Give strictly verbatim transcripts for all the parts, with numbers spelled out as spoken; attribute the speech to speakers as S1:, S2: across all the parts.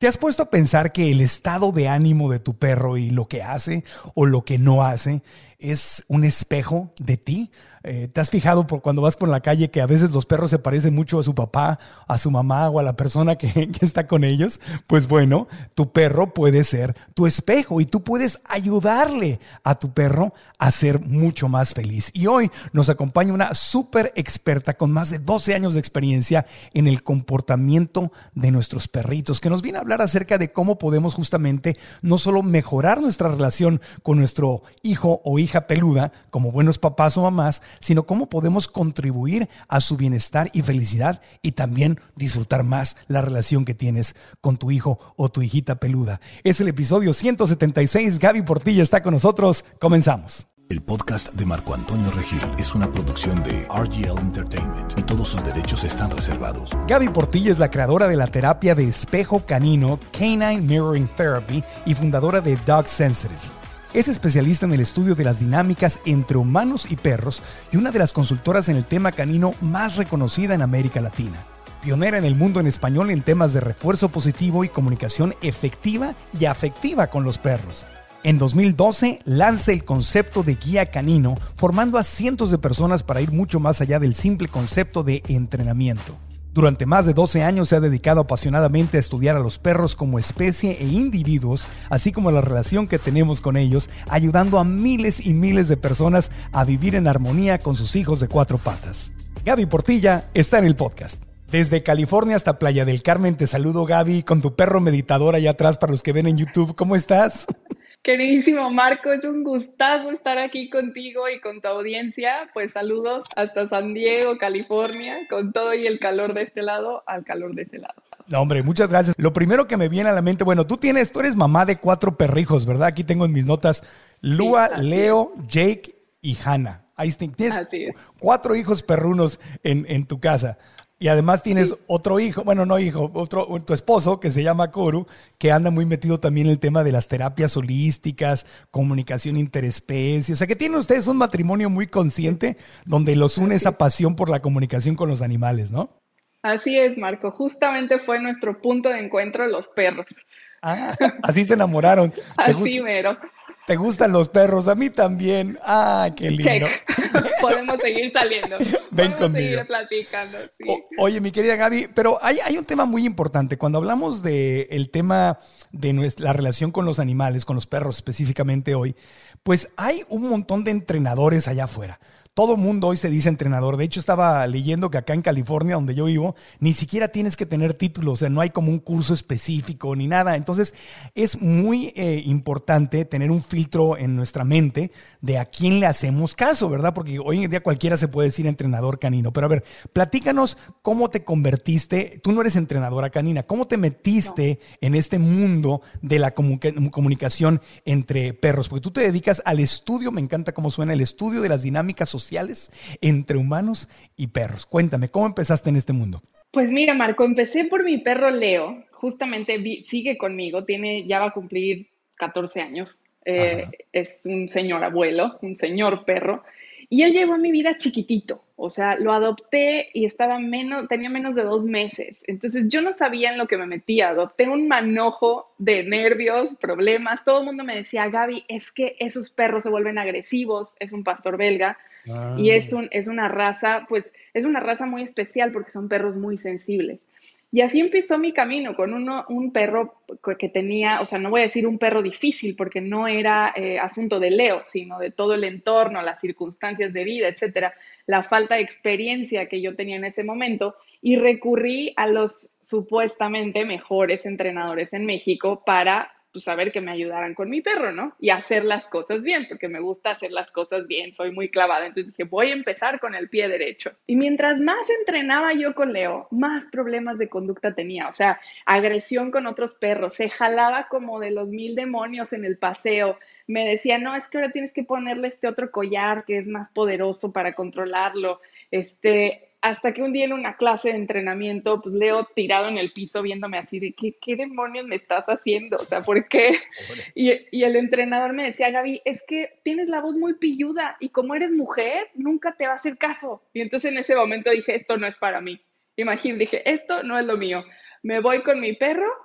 S1: ¿Te has puesto a pensar que el estado de ánimo de tu perro y lo que hace o lo que no hace es un espejo de ti? Eh, ¿Te has fijado por cuando vas por la calle que a veces los perros se parecen mucho a su papá, a su mamá o a la persona que, que está con ellos? Pues bueno, tu perro puede ser tu espejo y tú puedes ayudarle a tu perro a ser mucho más feliz. Y hoy nos acompaña una súper experta con más de doce años de experiencia en el comportamiento de nuestros perritos, que nos viene a hablar acerca de cómo podemos justamente no solo mejorar nuestra relación con nuestro hijo o hija peluda, como buenos papás o mamás, sino cómo podemos contribuir a su bienestar y felicidad y también disfrutar más la relación que tienes con tu hijo o tu hijita peluda. Es el episodio ciento setenta y seis. Gaby Portilla está con nosotros. Comenzamos.
S2: El podcast de Marco Antonio Regil es una producción de R G L Entertainment y todos sus derechos están reservados.
S1: Gaby Portilla es la creadora de la terapia de espejo canino Canine Mirroring Therapy y fundadora de Dog Sensitive. Es especialista en el estudio de las dinámicas entre humanos y perros y una de las consultoras en el tema canino más reconocida en América Latina. Pionera en el mundo en español en temas de refuerzo positivo y comunicación efectiva y afectiva con los perros. En dos mil doce lanza el concepto de guía canino, formando a cientos de personas para ir mucho más allá del simple concepto de entrenamiento. Durante más de doce años se ha dedicado apasionadamente a estudiar a los perros como especie e individuos, así como la relación que tenemos con ellos, ayudando a miles y miles de personas a vivir en armonía con sus hijos de cuatro patas. Gaby Portilla está en el podcast. Desde California hasta Playa del Carmen te saludo, Gaby, con tu perro meditador allá atrás para los que ven en YouTube. ¿Cómo estás?
S3: Queridísimo Marco, es un gustazo estar aquí contigo y con tu audiencia. Pues saludos hasta San Diego, California, con todo y el calor de este lado al calor de ese lado.
S1: No, hombre, muchas gracias. Lo primero que me viene a la mente, bueno, tú tienes, tú eres mamá de cuatro perrijos, ¿verdad? Aquí tengo en mis notas Lua, sí, Leo, es. Jake y Hannah. Ahí tienes cuatro hijos perrunos en, en tu casa. Y además tienes sí. otro hijo, bueno, no hijo, otro, tu esposo que se llama Koru, que anda muy metido también en el tema de las terapias holísticas, comunicación interespecie. O sea, que tienen ustedes un matrimonio muy consciente donde los une esa pasión por la comunicación con los animales, ¿no?
S3: Así es, Marco. Justamente fue nuestro punto de encuentro los perros.
S1: Ah, así se enamoraron.
S3: Así mero.
S1: ¿Te gustan los perros? A mí también. ¡Ah, qué lindo!
S3: Check. Podemos seguir saliendo.
S1: Ven
S3: Podemos
S1: conmigo.
S3: seguir platicando. Sí.
S1: O, oye, mi querida Gaby, pero hay, hay un tema muy importante. Cuando hablamos del tema de nuestra, la relación con los animales, con los perros específicamente hoy, pues hay un montón de entrenadores allá afuera. Todo mundo hoy se dice entrenador. De hecho, estaba leyendo que acá en California, donde yo vivo, ni siquiera tienes que tener título. O sea, no hay como un curso específico ni nada. Entonces, es muy eh, importante tener un filtro en nuestra mente de a quién le hacemos caso, ¿verdad? Porque hoy en día cualquiera se puede decir entrenador canino. Pero a ver, platícanos cómo te convertiste. Tú no eres entrenadora canina. ¿Cómo te metiste no. en este mundo de la comunica- comunicación entre perros? Porque tú te dedicas al estudio, me encanta cómo suena, el estudio de las dinámicas sociales sociales entre humanos y perros. Cuéntame, ¿cómo empezaste en este mundo?
S3: Pues mira, Marco, empecé por mi perro Leo. Justamente vi, sigue conmigo, tiene, ya va a cumplir catorce años. Eh, es un señor abuelo, un señor perro. Y él llegó a mi vida chiquitito. O sea, lo adopté y estaba menos, tenía menos de dos meses. Entonces yo no sabía en lo que me metía. Adopté un manojo de nervios, problemas. Todo el mundo me decía, Gaby, es que esos perros se vuelven agresivos. Es un pastor belga. Ah. Y es, un, es una raza, pues, es una raza muy especial porque son perros muy sensibles. Y así empezó mi camino con uno, un perro que tenía, o sea, no voy a decir un perro difícil porque no era eh, asunto de Leo, sino de todo el entorno, las circunstancias de vida, etcétera, la falta de experiencia que yo tenía en ese momento, y recurrí a los supuestamente mejores entrenadores en México para pues saber que me ayudaran con mi perro, ¿no? Y hacer las cosas bien, porque me gusta hacer las cosas bien, soy muy clavada. Entonces dije, voy a empezar con el pie derecho. Y mientras más entrenaba yo con Leo, más problemas de conducta tenía. O sea, agresión con otros perros, se jalaba como de los mil demonios en el paseo. Me decía, no, es que ahora tienes que ponerle este otro collar que es más poderoso para controlarlo. Este... Hasta que un día en una clase de entrenamiento, pues Leo tirado en el piso viéndome así de, ¿qué, qué demonios me estás haciendo? O sea, ¿por qué? Y, y el entrenador me decía, Gaby, es que tienes la voz muy pilluda y como eres mujer, nunca te va a hacer caso. Y entonces en ese momento dije, esto no es para mí. Imagínate, dije, esto no es lo mío. Me voy con mi perro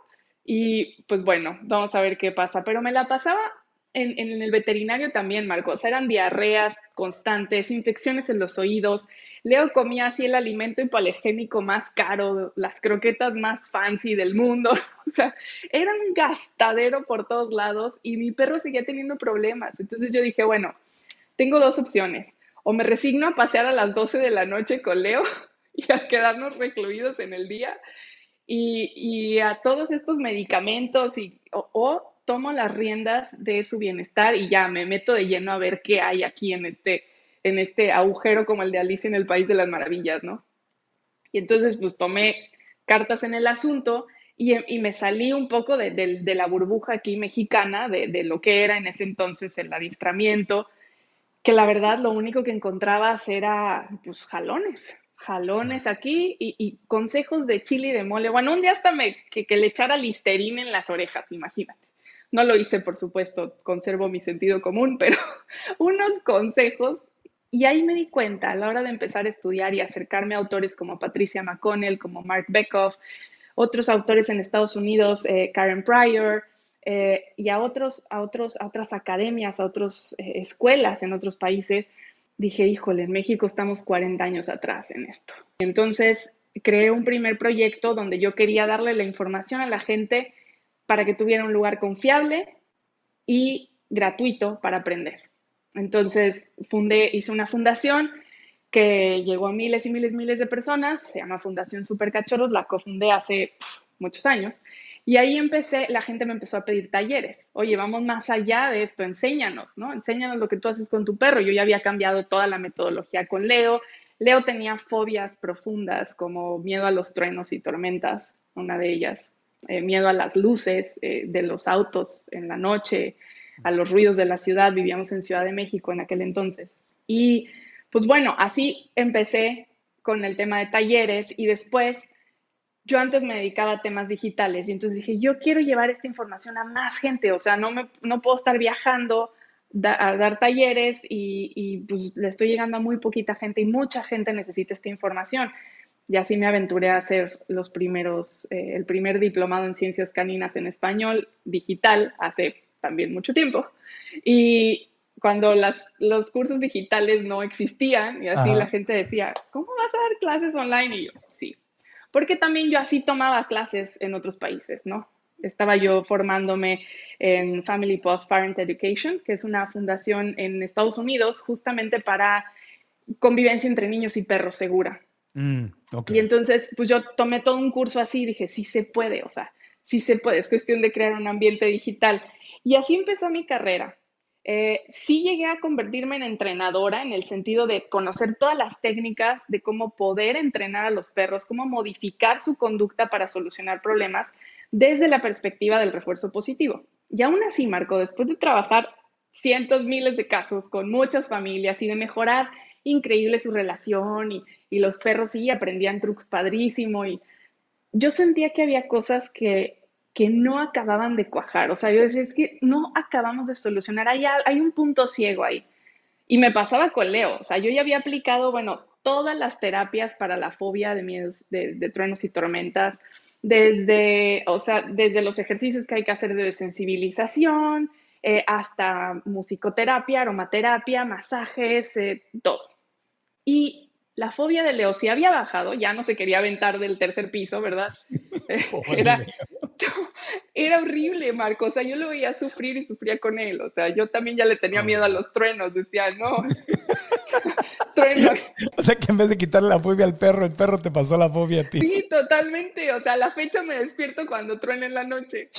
S3: Y pues bueno, vamos a ver qué pasa. Pero me la pasaba en, en el veterinario también, Marcos. O sea, eran diarreas constantes, infecciones en los oídos. Leo comía así el alimento hipoalergénico más caro, las croquetas más fancy del mundo. O sea, era un gastadero por todos lados y mi perro seguía teniendo problemas. Entonces yo dije, bueno, tengo dos opciones. O me resigno a pasear a las doce de la noche con Leo y a quedarnos recluidos en el día y, y a todos estos medicamentos y, o, o tomo las riendas de su bienestar y ya me meto de lleno a ver qué hay aquí en este, en este agujero como el de Alicia en el País de las Maravillas, ¿no? Y entonces pues tomé cartas en el asunto y, y me salí un poco de, de, de la burbuja aquí mexicana, de, de lo que era en ese entonces el adiestramiento, que la verdad lo único que encontrabas era pues jalones,
S1: Sí.
S3: jalones aquí y, y consejos de chile y de mole. Bueno, un día hasta me, que, que le echara Listerine en las orejas, imagínate. No lo hice, por supuesto, conservo mi sentido común, pero unos consejos. Y ahí me di cuenta a la hora de empezar a estudiar y acercarme a autores como Patricia McConnell, como Mark Bekoff, otros autores en Estados Unidos, eh, Karen Pryor, eh, y a, otros, a, otros, a otras academias, a otras eh, escuelas en otros países, dije, híjole, en México estamos cuarenta años atrás en esto. Entonces, creé un primer proyecto donde yo quería darle la información a la gente para que tuviera un lugar confiable y gratuito para aprender. Entonces, fundé, hice una fundación que llegó a miles y miles y miles de personas, se llama Fundación Supercachorros, la cofundé hace pff, muchos años, y ahí empecé, la gente me empezó a pedir talleres. Oye, vamos más allá de esto, enséñanos, ¿no? Enséñanos lo que tú haces con tu perro. Yo ya había cambiado toda la metodología con Leo. Leo tenía fobias profundas como miedo a los truenos y tormentas, una de ellas, eh, miedo a las luces eh, de los autos en la noche, a los ruidos de la ciudad. Vivíamos en Ciudad de México en aquel entonces. Y pues bueno, así empecé con el tema de talleres y después yo antes me dedicaba a temas digitales y entonces dije, yo quiero llevar esta información a más gente, o sea, no, me, no puedo estar viajando da, a dar talleres y, y pues le estoy llegando a muy poquita gente y mucha gente necesita esta información. Y así me aventuré a hacer los primeros, eh, el primer diplomado en ciencias caninas en español digital hace también mucho tiempo. Y cuando las, los cursos digitales no existían y así la
S1: Ajá.
S3: gente decía, ¿cómo vas a dar clases online? Y yo, sí, porque también yo así tomaba clases en otros países, ¿no? Estaba yo formándome en Family Post Parent Education, que es una fundación en Estados Unidos justamente para convivencia entre niños y perros segura.
S1: Mm, ok.
S3: Y entonces, pues yo tomé todo un curso así y dije, sí se puede, o sea, sí se puede, es cuestión de crear un ambiente digital. Y así empezó mi carrera. Eh, sí llegué a convertirme en entrenadora en el sentido de conocer todas las técnicas de cómo poder entrenar a los perros, cómo modificar su conducta para solucionar problemas desde la perspectiva del refuerzo positivo. Y aún así, Marco, después de trabajar cientos, miles de casos con muchas familias y de mejorar increíble su relación y, y los perros sí aprendían trucos padrísimo y yo sentía que había cosas que, que no acababan de cuajar, o sea, yo decía, es que no acabamos de solucionar, hay, hay un punto ciego ahí. Y me pasaba con Leo, o sea, yo ya había aplicado, bueno, todas las terapias para la fobia de miedos, de, de truenos y tormentas, desde, o sea, desde los ejercicios que hay que hacer de desensibilización, eh, hasta musicoterapia, aromaterapia, masajes, eh, todo. Y la fobia de Leo sí había bajado, ya no se quería aventar del tercer piso, ¿verdad?
S1: Pobre
S3: Era,
S1: Leo.
S3: era horrible, Marco, o sea, yo lo veía sufrir y sufría con él, o sea, yo también ya le tenía miedo a
S1: Oh.
S3: los truenos, decía, no, truenos.
S1: O sea que en vez de quitarle la fobia al perro, el perro te pasó la fobia a ti.
S3: Sí, totalmente, o sea, a la fecha me despierto cuando truena en la noche.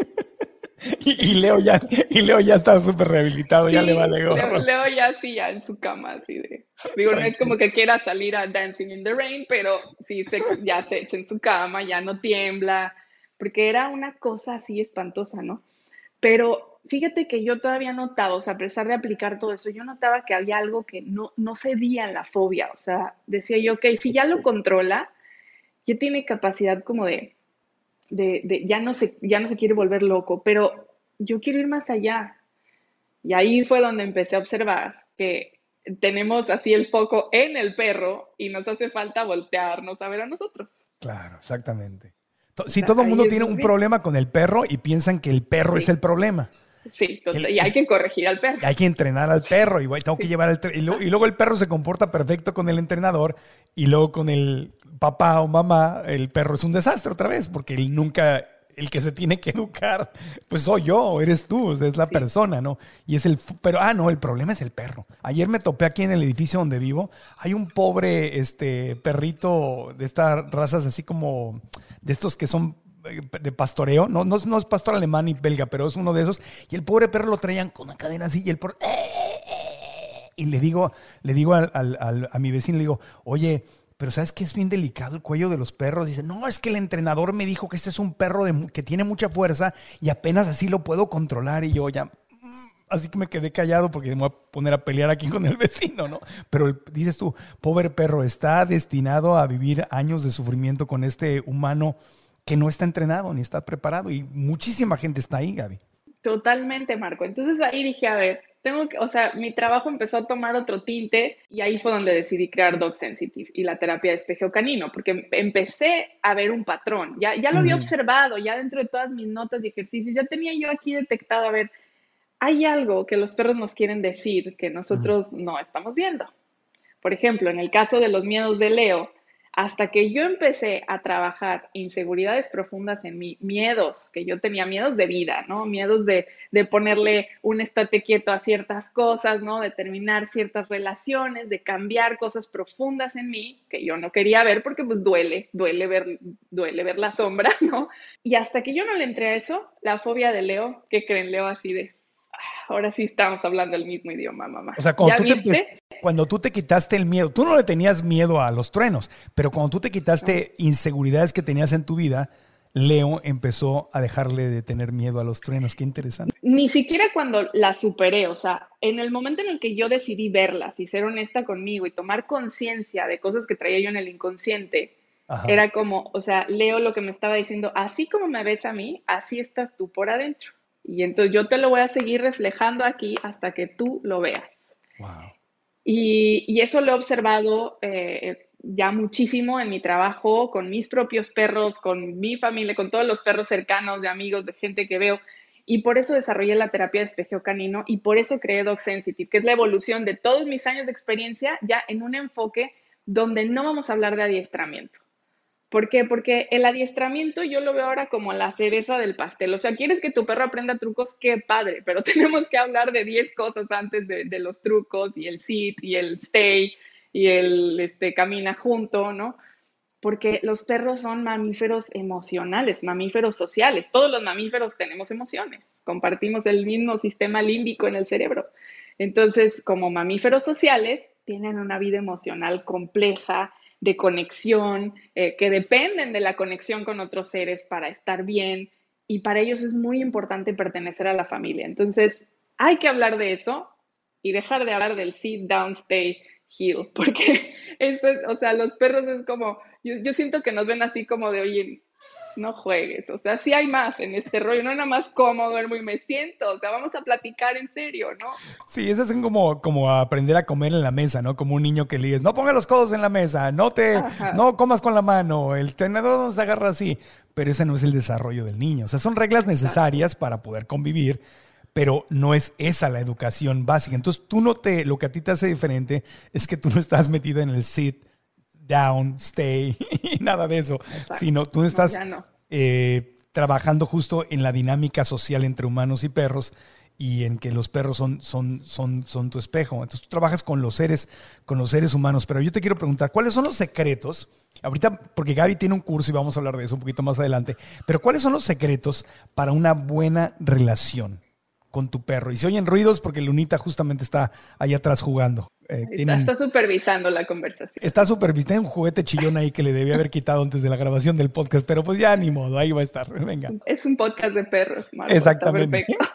S1: Y, y Leo ya, y Leo ya está súper rehabilitado, ya le
S3: Sí,
S1: vale
S3: Leo,
S1: gorro.
S3: Leo ya así, ya en su cama, así de... Digo, no es como
S1: Tranquilo.
S3: que quiera salir a Dancing in the Rain, pero sí, se, ya se echa en su cama, ya no tiembla, porque era una cosa así espantosa, ¿no? Pero fíjate que yo todavía notaba, o sea, a pesar de aplicar todo eso, yo notaba que había algo que no, no cedía en la fobia, o sea, decía yo, ok, si ya lo controla, ya tiene capacidad como de, de, de ya, no se, ya no se quiere volver loco, pero yo quiero ir más allá. Y ahí fue donde empecé a observar que tenemos así el foco en el perro y nos hace falta voltearnos a ver a nosotros.
S1: Claro, exactamente. To-
S3: O
S1: Sí,
S3: sea,
S1: todo el
S3: ahí
S1: mundo
S3: es
S1: tiene
S3: muy
S1: un
S3: bien.
S1: problema con el perro y piensan que el perro es
S3: Sí,
S1: el problema.
S3: sí,
S1: Que
S3: total,
S1: el-
S3: y hay
S1: es-
S3: que corregir al perro.
S1: hay que entrenar al perro y güey, tengo que
S3: Sí,
S1: llevar al tre- y, lo- y luego el perro se comporta perfecto con el entrenador y luego con el papá o mamá el perro es un desastre otra vez porque él nunca el que se tiene que educar pues soy yo, eres tú, o sea, es la
S3: sí.
S1: persona, ¿no? Y es el fu- pero ah no, el problema es el perro. Ayer me topé aquí en el edificio donde vivo, hay un pobre este perrito de estas razas así como de estos que son eh, de pastoreo, no, no, no es pastor alemán ni belga, pero es uno de esos. Y el pobre perro lo traían con una cadena así y el perro... Y le digo, le digo al, al, al, a mi vecino, le digo, oye, pero ¿sabes qué es bien delicado el cuello de los perros? Dice, no, es que el entrenador me dijo que este es un perro de, que tiene mucha fuerza y apenas así lo puedo controlar. Y yo ya... Así que me quedé callado porque me voy a poner a pelear aquí con el vecino, ¿no? Pero el, dices tú, pobre perro, está destinado a vivir años de sufrimiento con este humano que no está entrenado ni está preparado. Y muchísima gente está ahí, Gaby.
S3: Totalmente, Marco. Entonces ahí dije, a ver, tengo que, o sea, mi trabajo empezó a tomar otro tinte y ahí fue donde decidí crear Dog Sensitive y la terapia de espejo canino, porque empecé a ver un patrón. Ya, ya lo había
S1: Ujú.
S3: observado, ya dentro de todas mis notas de ejercicios, ya tenía yo aquí detectado, a ver, hay algo que los perros nos quieren decir que
S1: Ujú.
S3: nosotros no estamos viendo. Por ejemplo, en el caso de los miedos de Leo, hasta que yo empecé a trabajar inseguridades profundas en mí, miedos, que yo tenía miedos de vida, ¿no? Miedos de, de ponerle un estate quieto a ciertas cosas, ¿no? De terminar ciertas relaciones, de cambiar cosas profundas en mí que yo no quería ver porque pues duele, duele ver, duele ver la sombra, ¿no? Y hasta que yo no le entré a eso, la fobia de Leo, ¿qué creen? Leo así de, ahora sí estamos hablando el mismo idioma, mamá.
S1: O sea, cuando
S3: ¿Ya
S1: tú te empe-
S3: viste?
S1: cuando tú te quitaste el miedo, tú no le tenías miedo a los truenos, pero cuando tú te
S3: No.
S1: quitaste inseguridades que tenías en tu vida, Leo empezó a dejarle de tener miedo a los truenos. Qué interesante.
S3: Ni siquiera cuando la superé, o sea, en el momento en el que yo decidí verlas y ser honesta conmigo y tomar conciencia de cosas que traía yo en el inconsciente,
S1: Ajá.
S3: era como, o sea, Leo lo que me estaba diciendo, así como me ves a mí, así estás tú por adentro. Y entonces yo te lo voy a seguir reflejando aquí hasta que tú lo veas.
S1: Wow.
S3: Y, y eso lo he observado eh, ya muchísimo en mi trabajo, con mis propios perros, con mi familia, con todos los perros cercanos, de amigos, de gente que veo. Y por eso desarrollé la terapia de espejeo canino y por eso creé Dog Sensitive, que es la evolución de todos mis años de experiencia ya en un enfoque donde no vamos a hablar de adiestramiento. ¿Por qué? Porque el adiestramiento yo lo veo ahora como la cereza del pastel. O sea, quieres que tu perro aprenda trucos, qué padre, pero tenemos que hablar de diez cosas antes de, de los trucos y el sit y el stay y el este, camina junto, ¿no? Porque los perros son mamíferos emocionales, mamíferos sociales. Todos los mamíferos tenemos emociones, compartimos el mismo sistema límbico en el cerebro. Entonces, como mamíferos sociales, tienen una vida emocional compleja, de conexión, eh, que dependen de la conexión con otros seres para estar bien y para ellos es muy importante pertenecer a la familia. Entonces, hay que hablar de eso y dejar de hablar del sit, down, stay, heel, porque eso es, o sea, los perros es como, yo, yo siento que nos ven así como de, oye, no juegues, o sea, sí hay más en este rollo, no nada más como duermo y me siento, o sea, vamos a platicar en serio, ¿no?
S1: Sí, esas son como, como aprender a comer en la mesa, ¿no? Como un niño que le dices, no pongas los codos en la mesa, no te,
S3: Ajá,
S1: no comas con la mano, el tenedor no se agarra así. Pero ese no es el desarrollo del niño. O sea, son reglas
S3: exacto.
S1: necesarias para poder convivir, pero no es esa la educación básica. Entonces, tú no te, lo que a ti te hace diferente es que tú no estás metida en el sit, down, stay y nada de eso,
S3: Exacto.
S1: sino tú
S3: No,
S1: estás
S3: ya no.
S1: eh, trabajando justo en la dinámica social entre humanos y perros y en que los perros son, son, son, son tu espejo. Entonces tú trabajas con los seres, con los seres humanos. Pero yo te quiero preguntar, ¿cuáles son los secretos? Ahorita, porque Gaby tiene un curso y vamos a hablar de eso un poquito más adelante, pero ¿cuáles son los secretos para una buena relación con tu perro? Y se oyen ruidos porque Lunita justamente está allá atrás jugando. Eh, tiene
S3: Está,
S1: un,
S3: está supervisando la conversación.
S1: está súper, tiene un juguete chillón ahí que le debía haber quitado antes de la grabación del podcast, pero pues ya ni modo, ahí va a estar. Venga.
S3: Es un podcast de perros, Marco, está
S1: Exactamente.
S3: perfecto.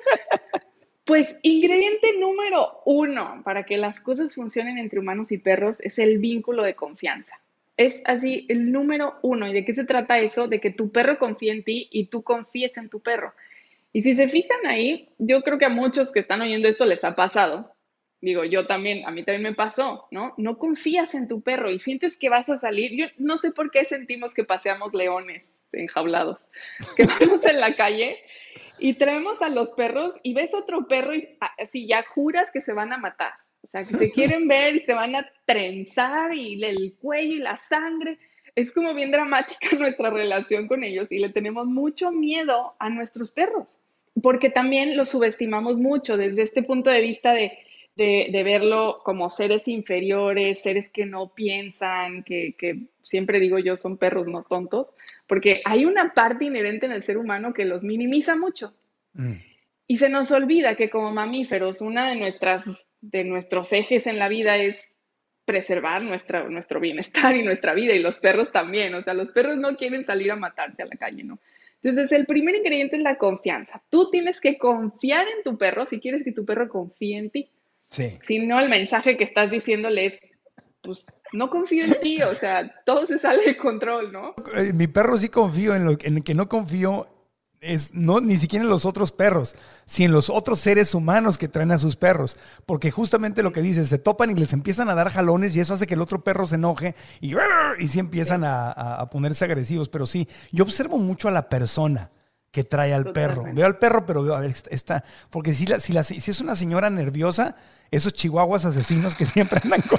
S3: Pues ingrediente número uno para que las cosas funcionen entre humanos y perros es el vínculo de confianza. Es así el número uno. ¿Y de qué se trata eso? De que tu perro confíe en ti y tú confíes en tu perro. Y si se fijan ahí, yo creo que a muchos que están oyendo esto les ha pasado. Digo, yo también, a mí también me pasó, ¿no? No confías en tu perro y sientes que vas a salir. Yo no sé por qué sentimos que paseamos leones enjaulados, que vamos en la calle y traemos a los perros y ves otro perro y así ya juras que se van a matar. O sea, que se quieren ver y se van a trenzar y el cuello y la sangre. Es como bien dramática nuestra relación con ellos y le tenemos mucho miedo a nuestros perros, porque también los subestimamos mucho desde este punto de vista de, de, de verlo como seres inferiores, seres que no piensan, que, que siempre digo yo son perros no tontos, porque hay una parte inherente en el ser humano que los minimiza mucho. Mm. Y se nos olvida que como mamíferos, una de, nuestras, de nuestros ejes en la vida es preservar nuestra, nuestro bienestar y nuestra vida, y los perros también. O sea, los perros no quieren salir a matarse a la calle, ¿no? Entonces, el primer ingrediente es la confianza. Tú tienes que confiar en tu perro si quieres que tu perro confíe en ti.
S1: Sí.
S3: Si no, el mensaje que estás diciéndole es, pues, no confío en ti, o sea, todo se sale de control, ¿no?
S1: Mi perro sí confío, en lo en el que no confío es no ni siquiera en los otros perros, sino en los otros seres humanos que traen a sus perros, porque justamente lo que dices, se topan y les empiezan a dar jalones y eso hace que el otro perro se enoje y, y sí empiezan a, a ponerse agresivos. Pero sí, yo observo mucho a la persona que trae al perro. Veo al perro, pero veo, a ver, está, porque si, la, si, la, si es una señora nerviosa, esos chihuahuas asesinos que siempre andan con...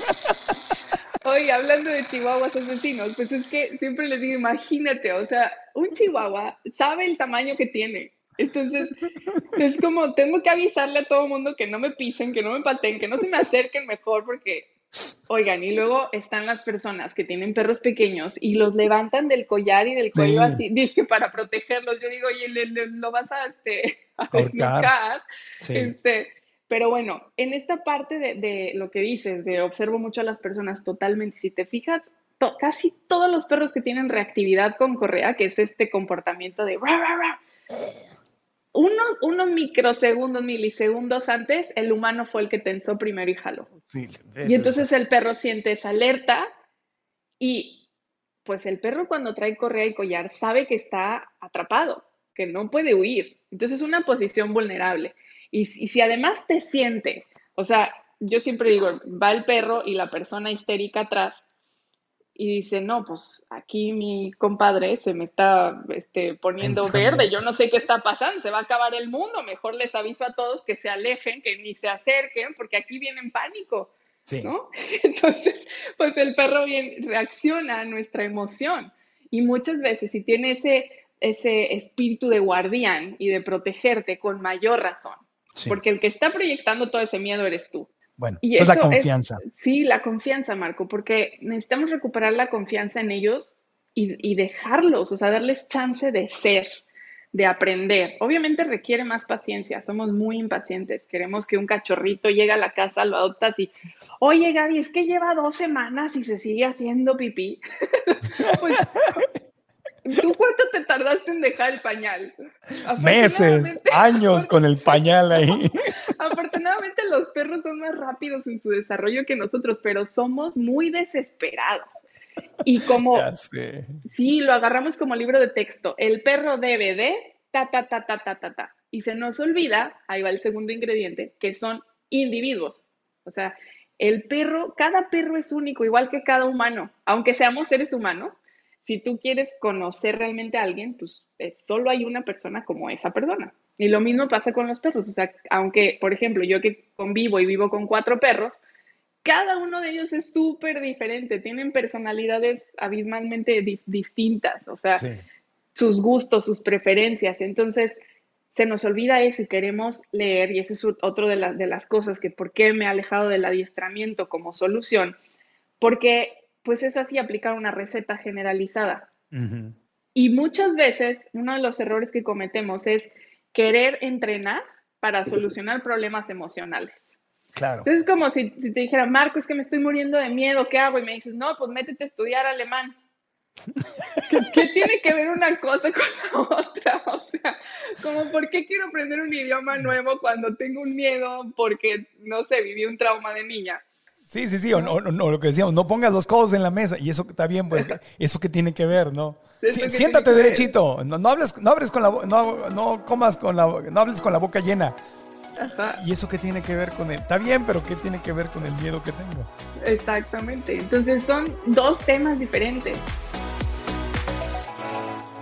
S3: Oye, hablando de chihuahuas asesinos, pues es que siempre les digo, imagínate, o sea, un chihuahua sabe el tamaño que tiene. Entonces, es como, tengo que avisarle a todo el mundo que no me pisen, que no me pateen, que no se me acerquen mejor, porque, oigan, y luego están las personas que tienen perros pequeños y los levantan del collar y del cuello sí. así, dizque para protegerlos. Yo digo, oye, le, le, lo vas a, este, a desnucar, sí. este... Pero bueno, en esta parte de, de lo que dices, de observo mucho a las personas totalmente, si te fijas, to, casi todos los perros que tienen reactividad con correa, que es este comportamiento de rah, rah, rah, unos, unos microsegundos, milisegundos antes, el humano fue el que tensó primero y jaló. Sí, y entonces el perro siente esa alerta y pues el perro cuando trae correa y collar sabe que está atrapado, que no puede huir. Entonces es una posición vulnerable. Y, y si además te siente, o sea, yo siempre digo, va el perro y la persona histérica atrás y dice, no, pues aquí mi compadre se me está este, poniendo Pensando. verde, yo no sé qué está pasando, se va a acabar el mundo, mejor les aviso a todos que se alejen, que ni se acerquen, porque aquí viene en pánico, sí. ¿no? Entonces, pues el perro bien reacciona a nuestra emoción y muchas veces si tiene ese, ese espíritu de guardián y de protegerte con mayor razón. Sí. Porque el que está proyectando todo ese miedo eres tú.
S1: Bueno, y eso es la confianza.
S3: Es, sí, la confianza, Marco, porque necesitamos recuperar la confianza en ellos y, y dejarlos, o sea, darles chance de ser, de aprender. Obviamente requiere más paciencia, somos muy impacientes. Queremos que un cachorrito llegue a la casa, lo adoptas y, oye, Gaby, es que lleva dos semanas y se sigue haciendo pipí. Pues... ¿Tú cuánto te tardaste en dejar el pañal?
S1: Meses, años con el pañal ahí.
S3: Afortunadamente los perros son más rápidos en su desarrollo que nosotros, pero somos muy desesperados. Y como,
S1: ya sé.
S3: Sí, lo agarramos como libro de texto. El perro debe de ta, ta, ta, ta, ta, ta, ta. Y se nos olvida, ahí va el segundo ingrediente, que son individuos. O sea, el perro, cada perro es único, igual que cada humano, aunque seamos seres humanos. Si tú quieres conocer realmente a alguien, pues eh, solo hay una persona como esa persona. Y lo mismo pasa con los perros. O sea, aunque, por ejemplo, yo que convivo y vivo con cuatro perros, cada uno de ellos es súper diferente. Tienen personalidades abismalmente di- distintas. O sea, sí. sus gustos, sus preferencias. Entonces, se nos olvida eso y queremos leer. Y eso es otro de, la, de las cosas que por qué me he alejado del adiestramiento como solución. Porque... pues es así aplicar una receta generalizada. Uh-huh. Y muchas veces uno de los errores que cometemos es querer entrenar para solucionar problemas emocionales.
S1: Claro.
S3: Entonces es como si, si te dijera, Marco, es que me estoy muriendo de miedo, ¿qué hago? Y me dices, no, pues métete a estudiar alemán. ¿Qué, ¿Qué tiene que ver una cosa con la otra? O sea, como ¿por qué quiero aprender un idioma nuevo cuando tengo un miedo porque, no sé, viví un trauma de niña?
S1: Sí, sí, sí, o, o, o lo que decíamos, no pongas los codos en la mesa, y eso está bien, pues, eso que tiene que ver, ¿no? Sí, siéntate derechito, no, no hables, no hables con la, no, no comas con la, no hables con la boca llena. Ajá. Y eso que tiene que ver con él, está bien, pero ¿qué tiene que ver con el miedo que tengo?
S3: Exactamente, entonces son dos temas diferentes.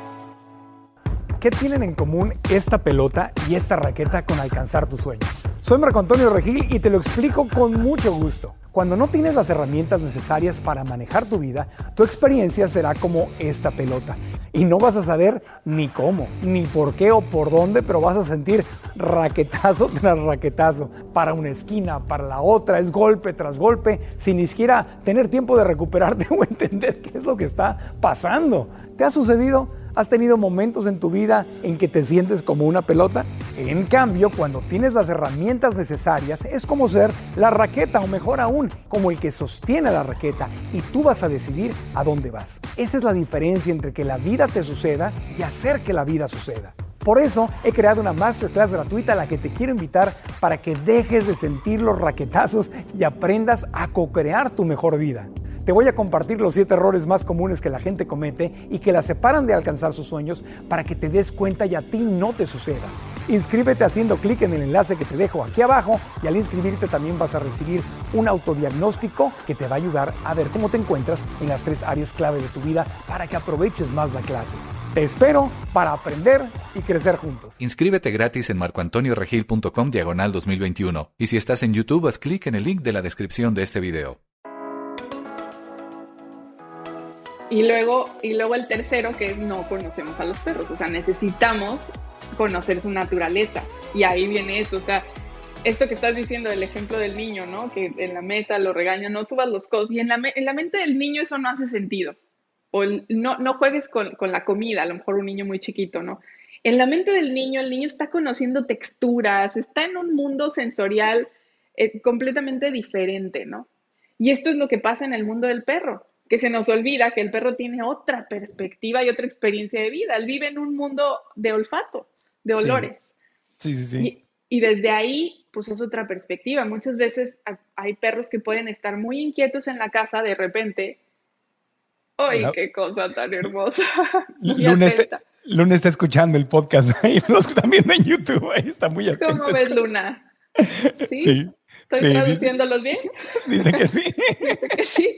S1: ¿qué tienen en común esta pelota y esta raqueta con alcanzar tus sueños? Soy Marco Antonio Regil y te lo explico con mucho gusto. Cuando no tienes las herramientas necesarias para manejar tu vida, tu experiencia será como esta pelota. Y no vas a saber ni cómo, ni por qué o por dónde, pero vas a sentir raquetazo tras raquetazo. Para una esquina, para la otra, es golpe tras golpe, sin ni siquiera tener tiempo de recuperarte o entender qué es lo que está pasando. ¿Te ha sucedido? ¿Has tenido momentos en tu vida en que te sientes como una pelota? En cambio, cuando tienes las herramientas necesarias, es como ser la raqueta, o mejor aún, como el que sostiene la raqueta, y tú vas a decidir a dónde vas. Esa es la diferencia entre que la vida te suceda y hacer que la vida suceda. Por eso he creado una masterclass gratuita a la que te quiero invitar para que dejes de sentir los raquetazos y aprendas a co-crear tu mejor vida. Te voy a compartir los siete errores más comunes que la gente comete y que la separan de alcanzar sus sueños para que te des cuenta y a ti no te suceda. Inscríbete haciendo clic en el enlace que te dejo aquí abajo y al inscribirte también vas a recibir un autodiagnóstico que te va a ayudar a ver cómo te encuentras en las tres áreas clave de tu vida para que aproveches más la clase. Te espero para aprender y crecer juntos.
S2: Inscríbete gratis en marcoantonioregil.com diagonal dos mil veintiuno. Y si estás en YouTube, haz clic en el link de la descripción de este video.
S3: Y luego, y luego el tercero, que es no conocemos a los perros, o sea, necesitamos conocer su naturaleza. Y ahí viene eso, o sea, esto que estás diciendo, el ejemplo del niño, ¿no? Que en la mesa lo regaña, no subas los codos. Y en la, en la mente del niño eso no hace sentido. O el, no, no juegues con, con la comida, a lo mejor un niño muy chiquito, ¿no? En la mente del niño, el niño está conociendo texturas, está en un mundo sensorial eh, completamente diferente, ¿no? Y esto es lo que pasa en el mundo del perro, que se nos olvida que el perro tiene otra perspectiva y otra experiencia de vida. Él vive en un mundo de olfato, de olores.
S1: Sí, sí, sí. sí.
S3: Y, y desde ahí, pues es otra perspectiva. Muchas veces hay perros que pueden estar muy inquietos en la casa de repente. ¡Ay, qué cosa tan hermosa!
S1: Luna está, Luna está escuchando el podcast y los que están viendo en YouTube, ahí está muy atento.
S3: ¿Cómo ves, Luna? ¿Sí?
S1: Sí.
S3: ¿Estoy
S1: sí,
S3: traduciéndolos
S1: dice,
S3: bien?
S1: Dice que sí.
S3: Dice que sí.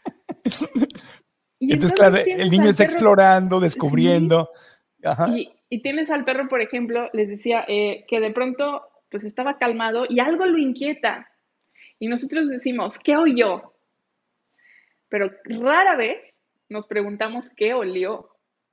S1: Y entonces, entonces claro, el niño está perro, explorando, descubriendo.
S3: Sí. Ajá. Y, y tienes al perro, por ejemplo, les decía, eh, que de pronto pues estaba calmado y algo lo inquieta. Y nosotros decimos, ¿qué oyó? Pero rara vez nos preguntamos qué olió.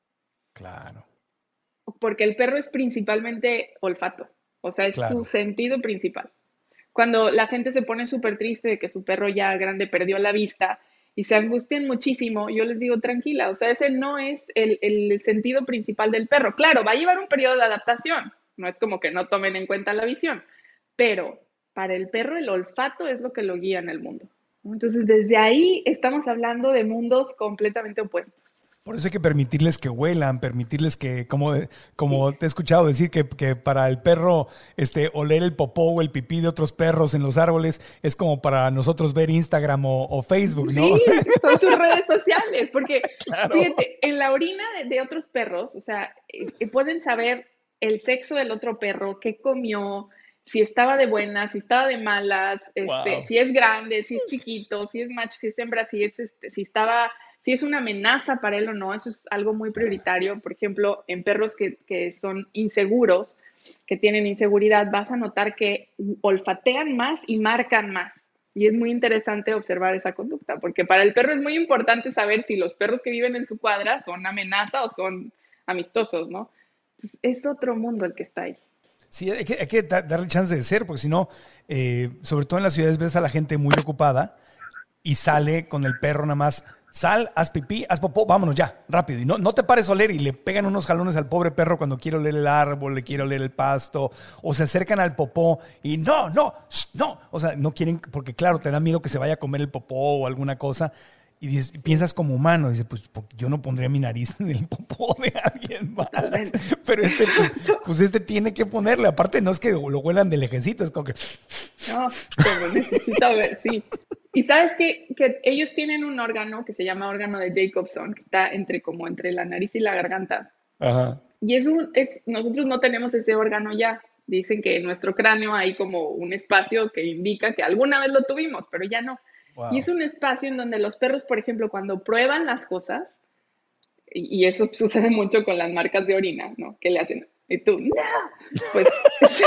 S1: Claro.
S3: Porque el perro es principalmente olfato. O sea, es claro. Su sentido principal. Cuando la gente se pone súper triste de que su perro ya grande perdió la vista y se angustian muchísimo, yo les digo, tranquila, o sea, ese no es el, el sentido principal del perro. Claro, va a llevar un periodo de adaptación, no es como que no tomen en cuenta la visión, pero para el perro el olfato es lo que lo guía en el mundo. Entonces, desde ahí estamos hablando de mundos completamente opuestos.
S1: Por eso hay que permitirles que huelan, permitirles que, como, como te he escuchado decir, que, que para el perro este, oler el popó o el pipí de otros perros en los árboles es como para nosotros ver Instagram o, o Facebook, ¿no?
S3: Sí, son sus redes sociales, porque
S1: claro.
S3: Fíjate, en la orina de, de otros perros, o sea, eh, pueden saber el sexo del otro perro, qué comió, si estaba de buenas, si estaba de malas, este, wow. Si es grande, si es chiquito, si es macho, si es hembra, si, es, este, si estaba... si es una amenaza para él o no, eso es algo muy prioritario. Por ejemplo, en perros que, que son inseguros, que tienen inseguridad, vas a notar que olfatean más y marcan más. Y es muy interesante observar esa conducta, porque para el perro es muy importante saber si los perros que viven en su cuadra son amenaza o son amistosos, ¿no? Entonces, es otro mundo el que está ahí.
S1: Sí, hay que, hay que darle chance de ser, porque si no, eh, sobre todo en las ciudades ves a la gente muy ocupada y sale con el perro nada más. Sal, haz pipí, haz popó, vámonos ya, rápido. Y no, no te pares a oler y le pegan unos jalones al pobre perro cuando quiere oler el árbol, le quiere oler el pasto, o se acercan al popó y no, no, no. O sea, no quieren, porque claro, te da miedo que se vaya a comer el popó o alguna cosa. Y, dices, y piensas como humano, dices, pues yo no pondría mi nariz en el popó de alguien más. Pero este, pues, pues este tiene que ponerle. Aparte, no es que lo huelan de lejecito, es como que...
S3: No, pero necesita ver, sí. Y sabes que, que ellos tienen un órgano que se llama órgano de Jacobson, que está entre, como entre la nariz y la garganta. Ajá. Y es un, es, nosotros no tenemos ese órgano ya. Dicen que en nuestro cráneo hay como un espacio que indica que alguna vez lo tuvimos, pero ya no. Wow. Y es un espacio en donde los perros, por ejemplo, cuando prueban las cosas, Y, y eso sucede mucho con las marcas de orina, ¿no? Que le hacen, y tú, ¡no! Pues es,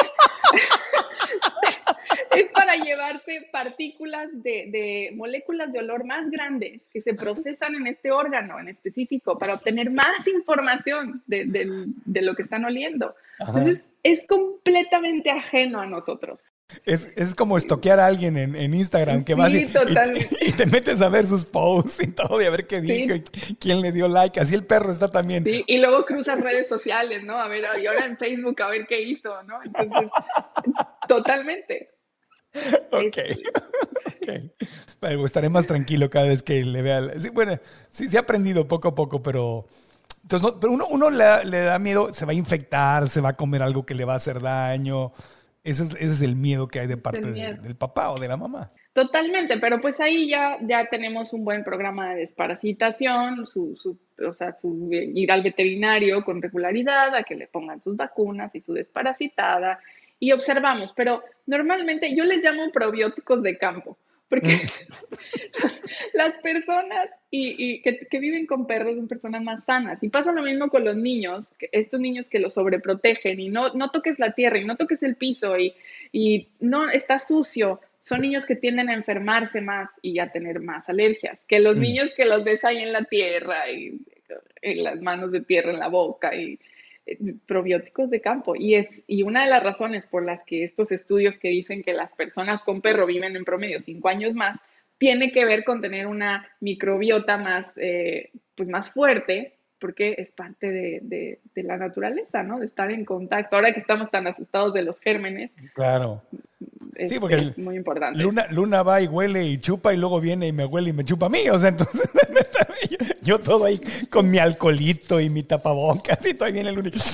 S3: es para llevarse partículas de, de moléculas de olor más grandes que se procesan en este órgano en específico para obtener más información de, de, de lo que están oliendo. Entonces,
S1: Ajá.
S3: es completamente ajeno a nosotros.
S1: Es, es como estoquear a alguien en, en Instagram, que vas y,
S3: Sí, totalmente.
S1: y, y te metes a ver sus posts y todo, y a ver qué dijo,
S3: Sí,
S1: y quién le dio like. Así el perro está también.
S3: sí, y luego cruzas redes sociales, ¿no? A ver, y ahora en Facebook a ver qué hizo, ¿no? Entonces, totalmente.
S1: Ok,
S3: Es,
S1: ok. Pero estaré más tranquilo cada vez que le vea. la- Sí, bueno, sí, sí he aprendido poco a poco, pero... Entonces, no, pero uno, uno le, le da miedo, se va a infectar, se va a comer algo que le va a hacer daño. Ese es, ese es el miedo que hay de
S3: es el
S1: parte de-
S3: miedo.
S1: del papá o de la mamá.
S3: Totalmente, pero pues ahí ya, ya tenemos un buen programa de desparasitación, su, su, o sea, su, eh, ir al veterinario con regularidad, a que le pongan sus vacunas y su desparasitada, y observamos, pero normalmente yo les llamo probióticos de campo, porque
S1: Mm,
S3: las, las personas y, y que, que viven con perros son personas más sanas, y pasa lo mismo con los niños, que estos niños que los sobreprotegen, y no, no toques la tierra, y no toques el piso, y, y no está sucio. Son niños que tienden a enfermarse más y a tener más alergias que los
S1: mm.
S3: niños que los ves ahí en la tierra y en las manos de tierra en la boca y eh, probióticos de campo. Y, es, y una de las razones por las que estos estudios que dicen que las personas con perro viven en promedio cinco años más, tiene que ver con tener una microbiota más, eh, pues más fuerte, porque es parte de, de, de la naturaleza, ¿no? De estar en contacto. Ahora que estamos tan asustados de los gérmenes,
S1: Claro.
S3: es,
S1: Sí, porque el-
S3: es muy importante eso.
S1: Luna, Luna va y huele y chupa y luego viene y me huele y me chupa a mí. O sea, entonces yo, yo todo ahí con mi alcoholito y mi tapabocas y todo ahí viene Luna. y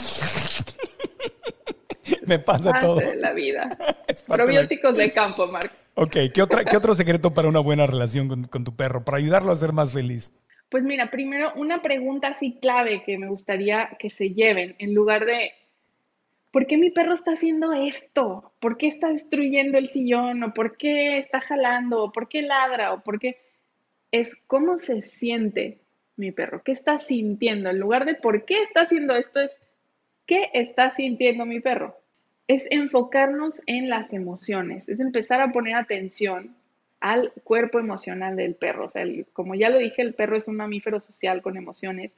S1: Me pasa
S3: Parte de
S1: todo.
S3: la vida.
S1: Es parte de la-
S3: Probióticos de campo, Marc.
S1: Ok, ¿qué, otra, ¿qué otro secreto para una buena relación con, con tu perro? Para ayudarlo a ser más feliz.
S3: Pues mira, primero una pregunta así clave que me gustaría que se lleven en lugar de ¿por qué mi perro está haciendo esto? ¿Por qué está destruyendo el sillón? ¿O por qué está jalando? ¿O por qué ladra? ¿O por qué? Es cómo se siente mi perro, qué está sintiendo. En lugar de por qué está haciendo esto, es qué está sintiendo mi perro. Es enfocarnos en las emociones, es empezar a poner atención al cuerpo emocional del perro. O sea, el- como ya lo dije, el perro es un mamífero social con emociones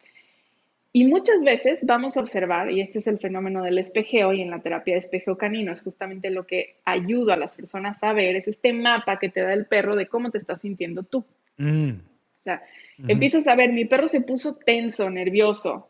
S3: y muchas veces vamos a observar, y este es el fenómeno del espejeo, y en la terapia de espejeo canino es justamente lo que ayuda a las personas a ver, es este mapa que te da el perro de cómo te estás sintiendo tú.
S1: Mm,
S3: O sea,
S1: ujú.
S3: empiezas a ver, mi perro se puso tenso, nervioso,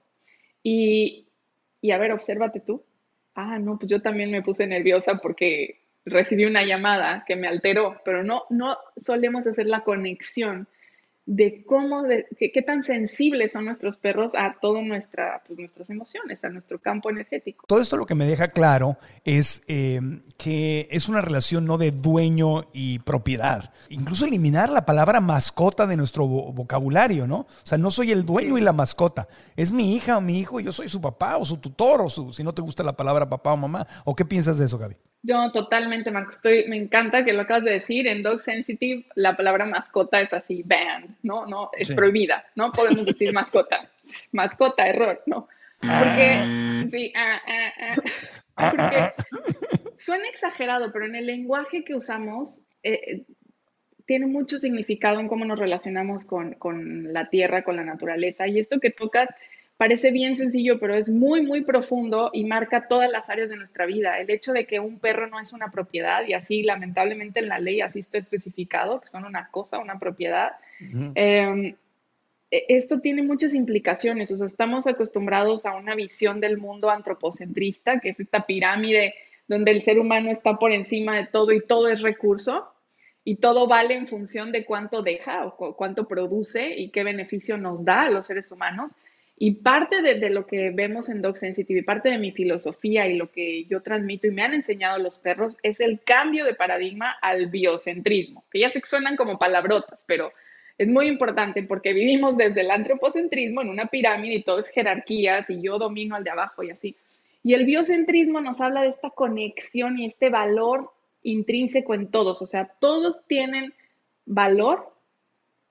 S3: y, y a ver, obsérvate tú. Ah, no, pues yo también me puse nerviosa porque recibí una llamada que me alteró, pero no, no solemos hacer la conexión de cómo, de, qué, qué tan sensibles son nuestros perros a todas nuestra, pues, nuestras emociones, a nuestro campo energético.
S1: Todo esto lo que me deja claro es eh, que es una relación no de dueño y propiedad. Incluso eliminar la palabra mascota de nuestro vo- vocabulario, ¿no? O sea, no soy el dueño y
S3: Sí.
S1: la mascota. Es mi hija o mi hijo y yo soy su papá o su tutor o su, si no te gusta la palabra papá o mamá. ¿O qué piensas de eso, Gaby?
S3: Yo totalmente, Marco, estoy, me encanta que lo acabas de decir. En Dog Sensitive, la palabra mascota es así, banned, ¿no? No, es
S1: Sí.
S3: prohibida. No podemos decir mascota. Mascota, error, ¿no? Porque, sí, ah, ah, ah. Porque suena exagerado, pero en el lenguaje que usamos eh, tiene mucho significado en cómo nos relacionamos con, con la tierra, con la naturaleza. Y esto que tocas parece bien sencillo, pero es muy, muy profundo y marca todas las áreas de nuestra vida. El hecho de que un perro no es una propiedad, y así lamentablemente en la ley así está especificado, que son una cosa, una propiedad.
S1: Ujú.
S3: Eh, esto tiene muchas implicaciones. O sea, estamos acostumbrados a una visión del mundo antropocentrista, que es esta pirámide donde el ser humano está por encima de todo y todo es recurso y todo vale en función de cuánto deja o cu cuánto produce y qué beneficio nos da a los seres humanos. Y parte de, de lo que vemos en Dog Sensitive y parte de mi filosofía y lo que yo transmito y me han enseñado los perros es el cambio de paradigma al biocentrismo, que ya se suenan como palabrotas, pero es muy importante porque vivimos desde el antropocentrismo en una pirámide y todo es jerarquías y yo domino al de abajo y así. Y el biocentrismo nos habla de esta conexión y este valor intrínseco en todos. O sea, todos tienen valor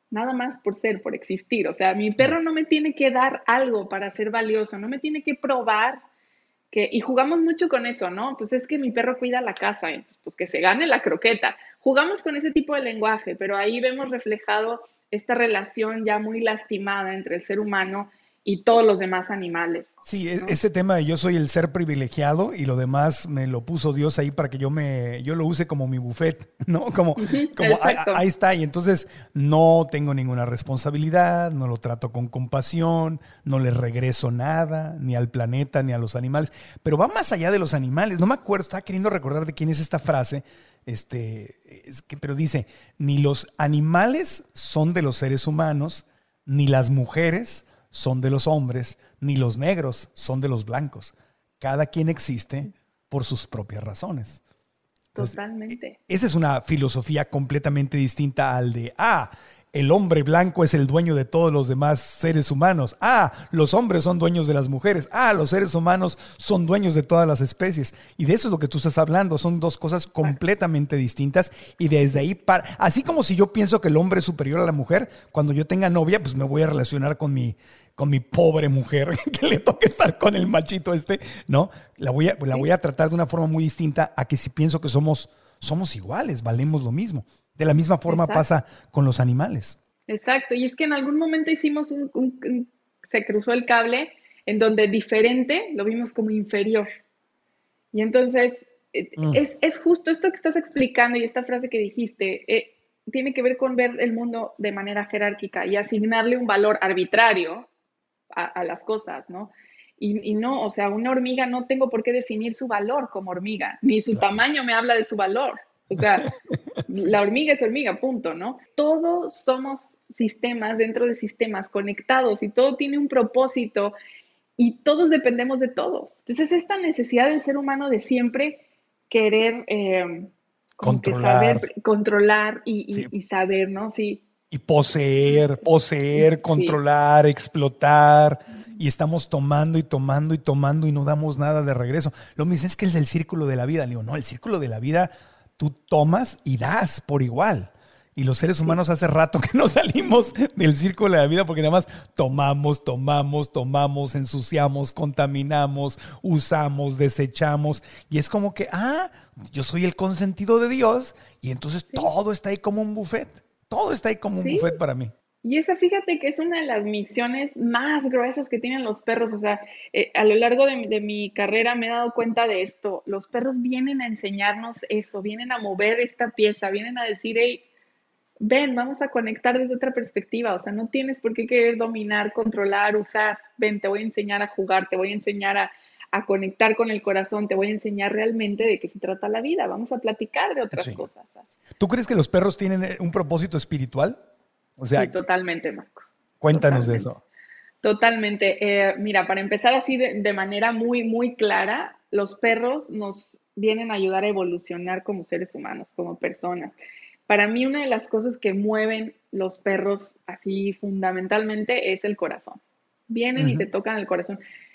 S3: nada más por ser, por existir. O sea, mi perro no me tiene que dar algo para ser valioso, no me tiene que probar que, y jugamos mucho con eso, ¿no? Pues es que mi perro cuida la casa, entonces pues que se gane la croqueta. Jugamos con ese tipo de lenguaje, pero ahí vemos reflejado esta relación ya muy lastimada entre el ser humano y todos los demás animales.
S1: Sí,
S3: ¿no?
S1: ese tema de yo soy el ser privilegiado y lo demás me lo puso Dios ahí para que yo me yo lo use como mi buffet, ¿no? Como,
S3: Uh-huh,
S1: como ahí, ahí está, y entonces no tengo ninguna responsabilidad, no lo trato con compasión, no le regreso nada, ni al planeta, ni a los animales, pero va más allá de los animales. No me acuerdo, estaba queriendo recordar de quién es esta frase, este, es que, pero dice, ni los animales son de los seres humanos, ni las mujeres son de los hombres, ni los negros son de los blancos. Cada quien existe por sus propias razones. Entonces,
S3: totalmente.
S1: Esa es una filosofía completamente distinta al de, ah, el hombre blanco es el dueño de todos los demás seres humanos. Ah, los hombres son dueños de las mujeres. Ah, los seres humanos son dueños de todas las especies. Y de eso es lo que tú estás hablando. Son dos cosas completamente distintas. Y desde ahí, para, así como si yo pienso que el hombre es superior a la mujer, cuando yo tenga novia, pues me voy a relacionar con mi, con mi pobre mujer, que le toque estar con el machito este, ¿no? La voy a, la voy a tratar de una forma muy distinta a que si pienso que somos, somos iguales, valemos lo mismo. De la misma forma Exacto. pasa con los animales.
S3: Exacto, y es que en algún momento hicimos un, un, un, se cruzó el cable en donde diferente lo vimos como inferior. Y entonces mm. es, es justo esto que estás explicando y esta frase que dijiste, eh, tiene que ver con ver el mundo de manera jerárquica y asignarle un valor arbitrario a, a las cosas, ¿no? Y, y no, o sea, una hormiga no tengo por qué definir su valor como hormiga, ni su claro. tamaño me habla de su valor. O sea, sí. la hormiga es hormiga, punto, ¿no? Todos somos sistemas dentro de sistemas conectados y todo tiene un propósito y todos dependemos de todos. Entonces, esta necesidad del ser humano de siempre querer eh,
S1: controlar,
S3: saber, controlar y, y,
S1: sí.
S3: y saber, ¿no? Sí.
S1: Y poseer, poseer, sí. controlar, explotar. Y estamos tomando y tomando y tomando y no damos nada de regreso. Lo mismo es que es el círculo de la vida. Le digo, no, el círculo de la vida... Tú tomas y das por igual. Y los seres humanos hace rato que no salimos del círculo de la vida porque nada más tomamos, tomamos, tomamos, ensuciamos, contaminamos, usamos, desechamos. Y es como que, ah, yo soy el consentido de Dios y entonces sí. todo está ahí como un buffet. Todo está ahí como un sí. buffet para mí.
S3: Y esa, fíjate que es una de las misiones más gruesas que tienen los perros. O sea, eh, a lo largo de, de mi carrera me he dado cuenta de esto. Los perros vienen a enseñarnos eso, vienen a mover esta pieza, vienen a decir, hey, ven, vamos a conectar desde otra perspectiva. O sea, no tienes por qué querer dominar, controlar, usar. Ven, te voy a enseñar a jugar, te voy a enseñar a, a conectar con el corazón, te voy a enseñar realmente de qué se trata la vida. Vamos a platicar de otras sí. cosas.
S1: ¿Tú crees que los perros tienen un propósito espiritual? O sea,
S3: sí, totalmente, Marco.
S1: Cuéntanos
S3: totalmente.
S1: de eso.
S3: Totalmente. Eh, mira, para empezar así de, de manera muy, muy clara, los perros nos vienen a ayudar a evolucionar como seres humanos, como personas. Para mí, una de las cosas que mueven los perros así fundamentalmente es el corazón. Vienen uh-huh. y te tocan el corazón.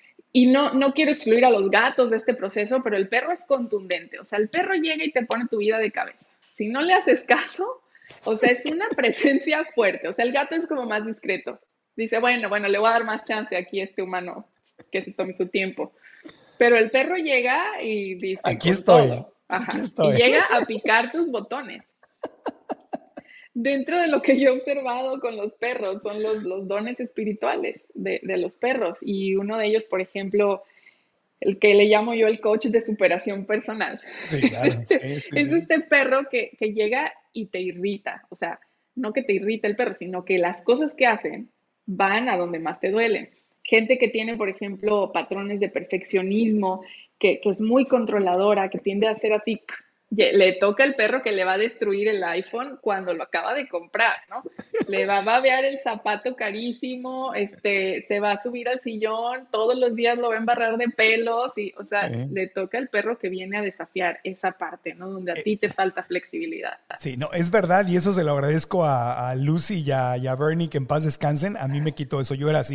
S3: Y no, no quiero excluir a los gatos de este proceso, pero el perro es contundente. O sea, el perro llega y te pone tu vida de cabeza. Si no le haces caso... O sea, es una presencia fuerte. O sea, el gato es como más discreto. Dice, bueno, bueno, le voy a dar más chance aquí a este humano que se tome su tiempo. Pero el perro llega y dice,
S1: aquí estoy.
S3: Todo. Ajá.
S1: Aquí estoy.
S3: Y llega a picar tus botones. Dentro de lo que yo he observado con los perros son los, los dones espirituales de, de los perros. Y uno de ellos, por ejemplo, el que le llamo yo el coach de superación personal.
S1: Sí, claro.
S3: Es este,
S1: sí, sí,
S3: es
S1: sí.
S3: este perro que, que llega y te irrita. O sea, no que te irrita el perro, sino que las cosas que hacen van a donde más te duelen. Gente que tiene, por ejemplo, patrones de perfeccionismo, que, que es muy controladora, que tiende a ser así... Le toca el perro que le va a destruir el iPhone cuando lo acaba de comprar, ¿no? Le va a babear el zapato carísimo, este, se va a subir al sillón, todos los días lo va a embarrar de pelos, y, o sea, sí. le toca al perro que viene a desafiar esa parte, ¿no? Donde a ti te falta flexibilidad.
S1: Sí, no, es verdad, y eso se lo agradezco a, a Lucy y a, y a Bernie, que en paz descansen. A mí me quitó eso, yo era así.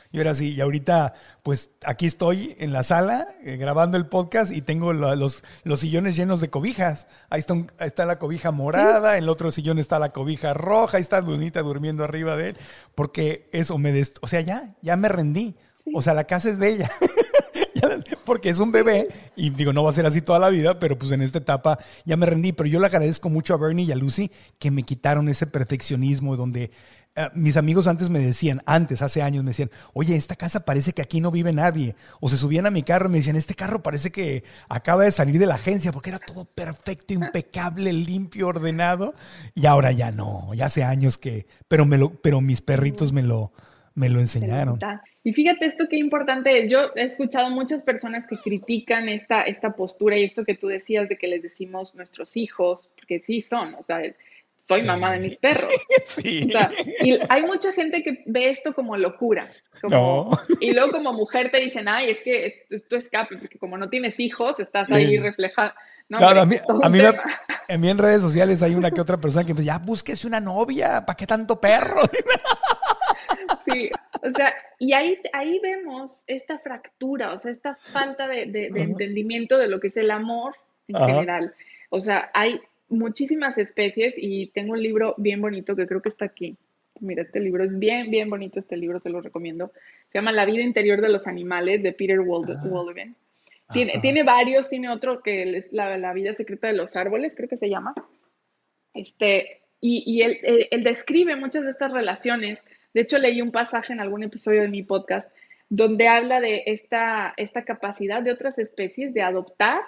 S1: Yo era así, y ahorita, pues aquí estoy en la sala eh, grabando el podcast y tengo la, los, los sillones llenos de cobijas. Ahí está, un, ahí está la cobija morada, en el otro sillón está la cobija roja, ahí está Lunita durmiendo arriba de él, porque eso me... Dest- o sea, ya, ya me rendí. O sea, la casa es de ella. Porque es un bebé y digo, no va a ser así toda la vida, pero pues en esta etapa ya me rendí. Pero yo le agradezco mucho a Bernie y a Lucy que me quitaron ese perfeccionismo donde uh, mis amigos antes me decían, antes, hace años me decían, oye, esta casa parece que aquí no vive nadie. O se subían a mi carro y me decían, este carro parece que acaba de salir de la agencia porque era todo perfecto, impecable, limpio, ordenado. Y ahora ya no, ya hace años que, pero, me lo, pero mis perritos me lo, me lo enseñaron.
S3: Y fíjate esto qué importante es. Yo he escuchado muchas personas que critican esta, esta postura y esto que tú decías de que les decimos nuestros hijos, porque sí son, o sea, soy sí. mamá de mis perros.
S1: Sí.
S3: O sea, y hay mucha gente que ve esto como locura. Como,
S1: no.
S3: Y luego como mujer te dicen, ay, es que es, es tu escape, porque como no tienes hijos, estás ahí sí. reflejada. No,
S1: claro, a mí, a mí me, a mí en redes sociales hay una que otra persona que me dice, ya búsquese una novia, ¿para qué tanto perro?
S3: Sí, o sea, y ahí, ahí vemos esta fractura, o sea, esta falta de, de, de entendimiento de lo que es el amor en Ajá. general. O sea, hay muchísimas especies y tengo un libro bien bonito que creo que está aquí. Mira, este libro es bien, bien bonito, este libro se lo recomiendo. Se llama La vida interior de los animales, de Peter Wohlleben. Tiene, tiene varios, tiene otro que es la, la vida secreta de los árboles, creo que se llama. Este, y y él, él, él describe muchas de estas relaciones. De hecho, leí un pasaje en algún episodio de mi podcast donde habla de esta, esta capacidad de otras especies de adoptar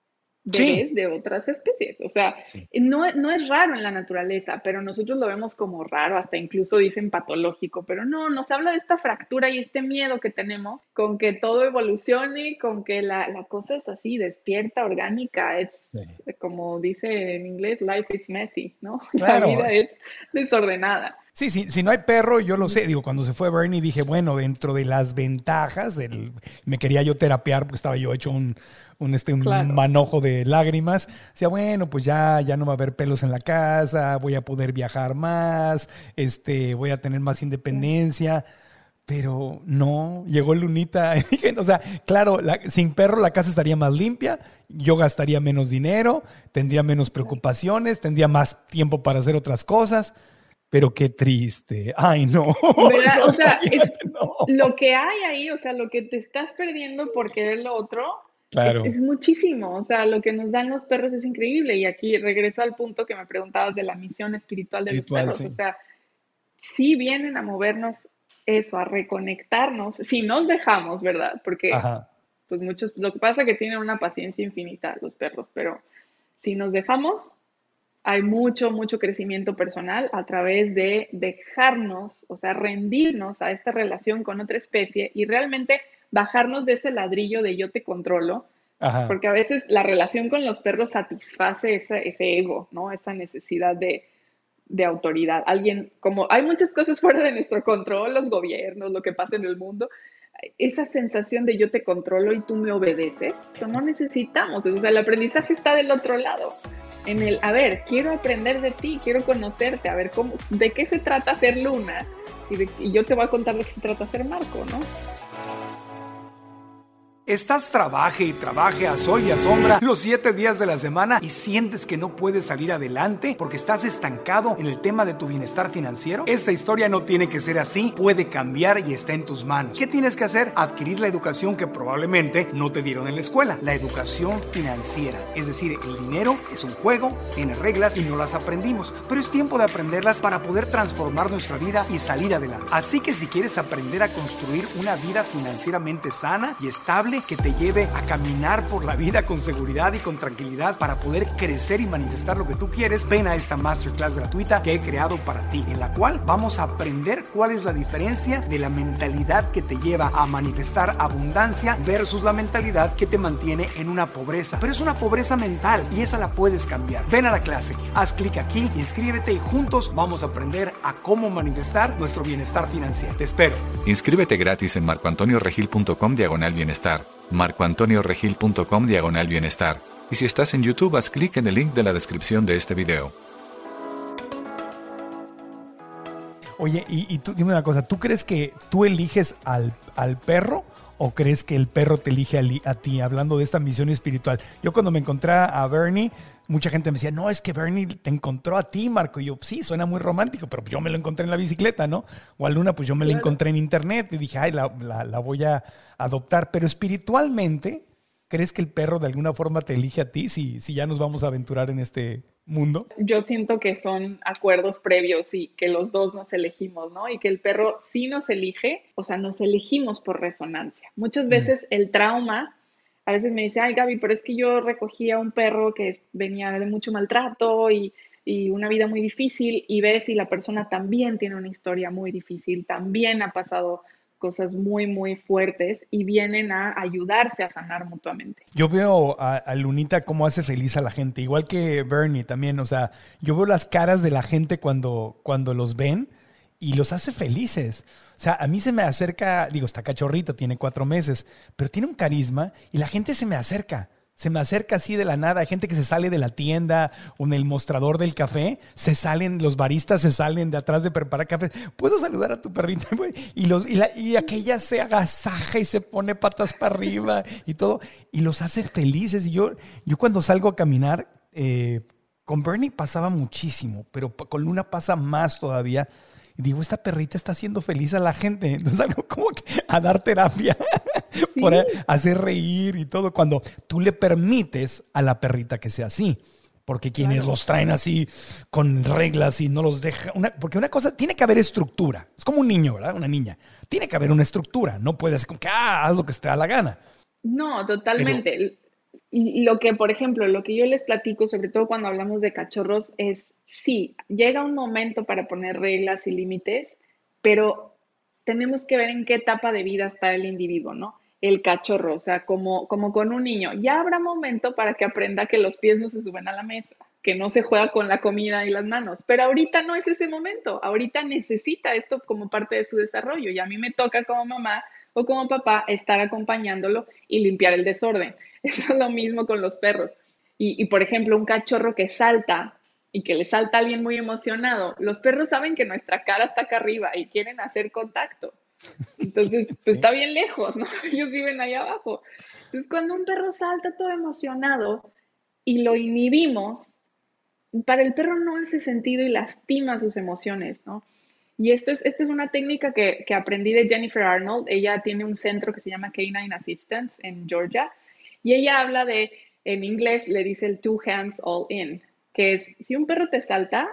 S3: bebés sí. de otras especies. O sea, sí. no, no es raro en la naturaleza, pero nosotros lo vemos como raro, hasta incluso dicen patológico, pero no, nos habla de esta fractura y este miedo que tenemos con que todo evolucione, con que la, la cosa es así, despierta, orgánica, es sí. como dice en inglés, life is messy, ¿no? Claro. La vida es desordenada.
S1: Sí, sí, si no hay perro, yo lo sé. Digo, cuando se fue Bernie dije, bueno, dentro de las ventajas, del, me quería yo terapear porque estaba yo hecho un, un, este, un claro. manojo de lágrimas. Decía, bueno, pues ya, ya no va a haber pelos en la casa, voy a poder viajar más, este, voy a tener más independencia. Pero no, llegó Lunita. O sea, claro, la, sin perro la casa estaría más limpia, yo gastaría menos dinero, tendría menos preocupaciones, tendría más tiempo para hacer otras cosas. Pero qué triste. Ay, no.
S3: ¿Verdad?
S1: no
S3: o sea, es,
S1: no.
S3: lo que hay ahí, o sea, lo que te estás perdiendo por querer lo otro,
S1: claro.
S3: es, es muchísimo. O sea, lo que nos dan los perros es increíble. Y aquí regreso al punto que me preguntabas de la misión espiritual de espiritual, los perros. Sí. O sea, sí vienen a movernos eso, a reconectarnos, si nos dejamos, ¿verdad? Porque Ajá. pues muchos, lo que pasa es que tienen una paciencia infinita los perros, pero si nos dejamos, hay mucho, mucho crecimiento personal a través de dejarnos, o sea, rendirnos a esta relación con otra especie y realmente bajarnos de ese ladrillo de yo te controlo, Ajá. porque a veces la relación con los perros satisface ese, ese ego, ¿no? Esa necesidad de, de autoridad. Alguien, como hay muchas cosas fuera de nuestro control, los gobiernos, lo que pasa en el mundo, esa sensación de yo te controlo y tú me obedeces, eso no necesitamos, o sea, el aprendizaje está del otro lado. En el, a ver, quiero aprender de ti, quiero conocerte, a ver, cómo, ¿de qué se trata ser Luna? Y, de, y yo te voy a contar de qué se trata ser Marco, ¿no?
S1: Estás trabaje y trabaje a sol y a sombra los siete días de la semana y sientes que no puedes salir adelante porque estás estancado en el tema de tu bienestar financiero. Esta historia no tiene que ser así, puede cambiar y está en tus manos. ¿Qué tienes que hacer? Adquirir la educación que probablemente no te dieron en la escuela, la educación financiera. Es decir, el dinero es un juego, tiene reglas y no las aprendimos, pero es tiempo de aprenderlas para poder transformar nuestra vida y salir adelante. Así que si quieres aprender a construir una vida financieramente sana y estable, que te lleve a caminar por la vida con seguridad y con tranquilidad para poder crecer y manifestar lo que tú quieres, ven a esta masterclass gratuita que he creado para ti, en la cual vamos a aprender cuál es la diferencia de la mentalidad que te lleva a manifestar abundancia versus la mentalidad que te mantiene en una pobreza. Pero es una pobreza mental y esa la puedes cambiar. Ven a la clase, haz clic aquí, inscríbete y juntos vamos a aprender a cómo manifestar nuestro bienestar financiero. Te espero.
S2: Inscríbete gratis en marcoantonioregil.com diagonal bienestar. marcoantonioregil.com diagonal bienestar. Y si estás en YouTube, haz clic en el link de la descripción de este video.
S1: Oye, y, y tú dime una cosa, ¿tú crees que tú eliges al, al perro o crees que el perro te elige a, li- a ti? Hablando de esta misión espiritual. Yo cuando me encontré a Bernie, mucha gente me decía, no, es que Bernie te encontró a ti, Marco. Y yo, sí, suena muy romántico, pero yo me lo encontré en la bicicleta, ¿no? O a Luna, pues yo me la
S3: Claro.
S1: encontré en internet y dije, ay, la, la, la voy a adoptar. Pero espiritualmente, ¿crees que el perro de alguna forma te elige a ti si, si ya nos vamos a aventurar en este mundo?
S3: Yo siento que son acuerdos previos y que los dos nos elegimos, ¿no? Y que el perro sí nos elige, o sea, nos elegimos por resonancia. Muchas
S1: Mm.
S3: veces el trauma, a veces me dice, ay Gaby, pero es que yo recogí a un perro que venía de mucho maltrato y, y una vida muy difícil y ves y la persona también tiene una historia muy difícil, también ha pasado cosas muy, muy fuertes y vienen a ayudarse a sanar mutuamente.
S1: Yo veo a, a Lunita cómo hace feliz a la gente, igual que Bernie también, o sea, yo veo las caras de la gente cuando, cuando los ven y los hace felices. O sea, a mí se me acerca, digo, está cachorrito, tiene cuatro meses, pero tiene un carisma y la gente se me acerca. Se me acerca así de la nada. Hay gente que se sale de la tienda o en el mostrador del café. Se salen, los baristas se salen de atrás de preparar café. ¿Puedo saludar a tu perrita? Y, los, y, la, y aquella se agasaja y se pone patas para arriba y todo. Y los hace felices. Y yo, yo cuando salgo a caminar, eh, con Bernie pasaba muchísimo, pero con Luna pasa más todavía. Y digo, esta perrita está haciendo feliz a la gente. Entonces salgo como que a dar terapia.
S3: Sí.
S1: Por hacer reír y todo, cuando tú le permites a la perrita que sea así. Porque quienes
S3: Claro.
S1: los traen así con reglas y no los dejan. Una, porque una cosa, tiene que haber estructura. Es como un niño, ¿verdad? Una niña. Tiene que haber una estructura. No puedes ser como que, ah, haz lo que te da la gana.
S3: No,
S1: Pero,
S3: totalmente. Y lo que, por ejemplo, lo que yo les platico, sobre todo cuando hablamos de cachorros, es sí, llega un momento para poner reglas y límites, pero tenemos que ver en qué etapa de vida está el individuo, ¿no? El cachorro, o sea, como, como con un niño. Ya habrá momento para que aprenda que los pies no se suben a la mesa, que no se juega con la comida y las manos, pero ahorita no es ese momento. Ahorita necesita esto como parte de su desarrollo y a mí me toca como mamá o como papá estar acompañándolo y limpiar el desorden. Eso es lo mismo con los perros. Y, y, por ejemplo, un cachorro que salta y que le salta a alguien muy emocionado, los perros saben que nuestra cara está acá arriba y quieren hacer contacto. Entonces, pues
S1: sí.
S3: está bien lejos, ¿no? Ellos viven ahí abajo. Entonces, cuando un perro salta todo emocionado y lo inhibimos, para el perro no hace sentido y lastima sus emociones, ¿no? Y esto es, esto es una técnica que, que aprendí de Jennifer Arnold. Ella tiene un centro que se llama Canine Assistance en Georgia. Y ella habla de, en inglés le dice el two hands all in, que es, si un perro te salta,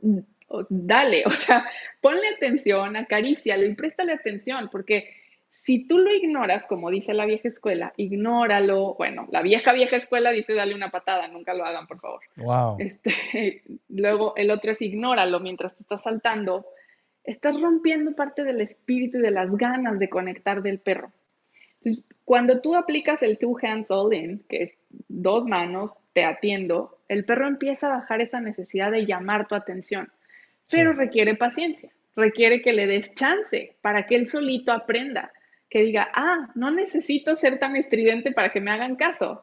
S3: dale, o sea, ponle atención, acarícialo y préstale atención, porque si tú lo ignoras, como dice la vieja escuela, ignóralo. Bueno, la vieja vieja escuela dice dale una patada, nunca lo hagan, por favor.
S1: Wow.
S3: Este, luego el otro es ignóralo mientras te estás saltando. Estás rompiendo parte del espíritu y de las ganas de conectar del perro. Entonces, cuando tú aplicas el two hands all in, que es dos manos, te atiendo, el perro empieza a bajar esa necesidad de llamar tu atención, pero
S1: Sí.
S3: requiere paciencia, requiere que le des chance para que él solito aprenda, que diga, ah, no necesito ser tan estridente para que me hagan caso.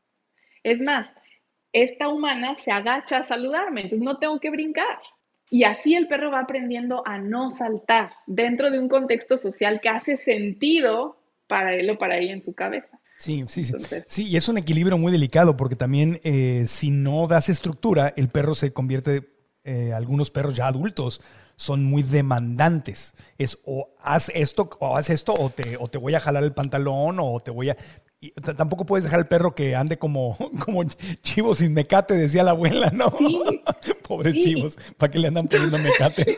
S3: Es más, esta humana se agacha a saludarme, entonces no tengo que brincar. Y así el perro va aprendiendo a no saltar dentro de un contexto social que hace sentido para él o para ella en su cabeza.
S1: Sí, sí, sí.
S3: Entonces,
S1: Sí, y es un equilibrio muy delicado porque también eh, si no das estructura, el perro se convierte, eh, algunos perros ya adultos son muy demandantes. Es o haz esto o haz esto o te, o te voy a jalar el pantalón o te voy a... Y t- tampoco puedes dejar al perro que ande como, como chivo sin mecate, decía la abuela, ¿no?
S3: sí,
S1: Pobres
S3: sí,
S1: chivos, ¿para qué le andan poniendo mecates?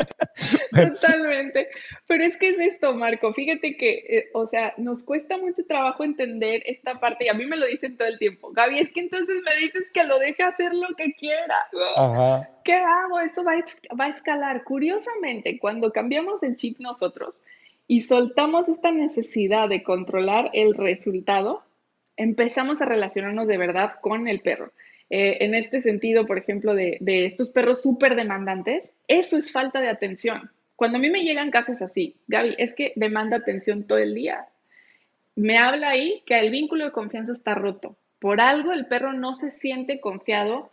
S3: totalmente. Pero es que es esto, Marco. Fíjate que, eh, o sea, nos cuesta mucho trabajo entender esta parte y a mí me lo dicen todo el tiempo. Gaby, es que entonces me dices que lo deje hacer lo que quiera.
S1: Ajá.
S3: ¿Qué hago? Eso va a, va a escalar. Curiosamente, cuando cambiamos el chip nosotros y soltamos esta necesidad de controlar el resultado, empezamos a relacionarnos de verdad con el perro. Eh, en este sentido, por ejemplo, de, de estos perros súper demandantes, eso es falta de atención. Cuando a mí me llegan casos así, Gaby, es que demanda atención todo el día. Me habla ahí que el vínculo de confianza está roto. Por algo el perro no se siente confiado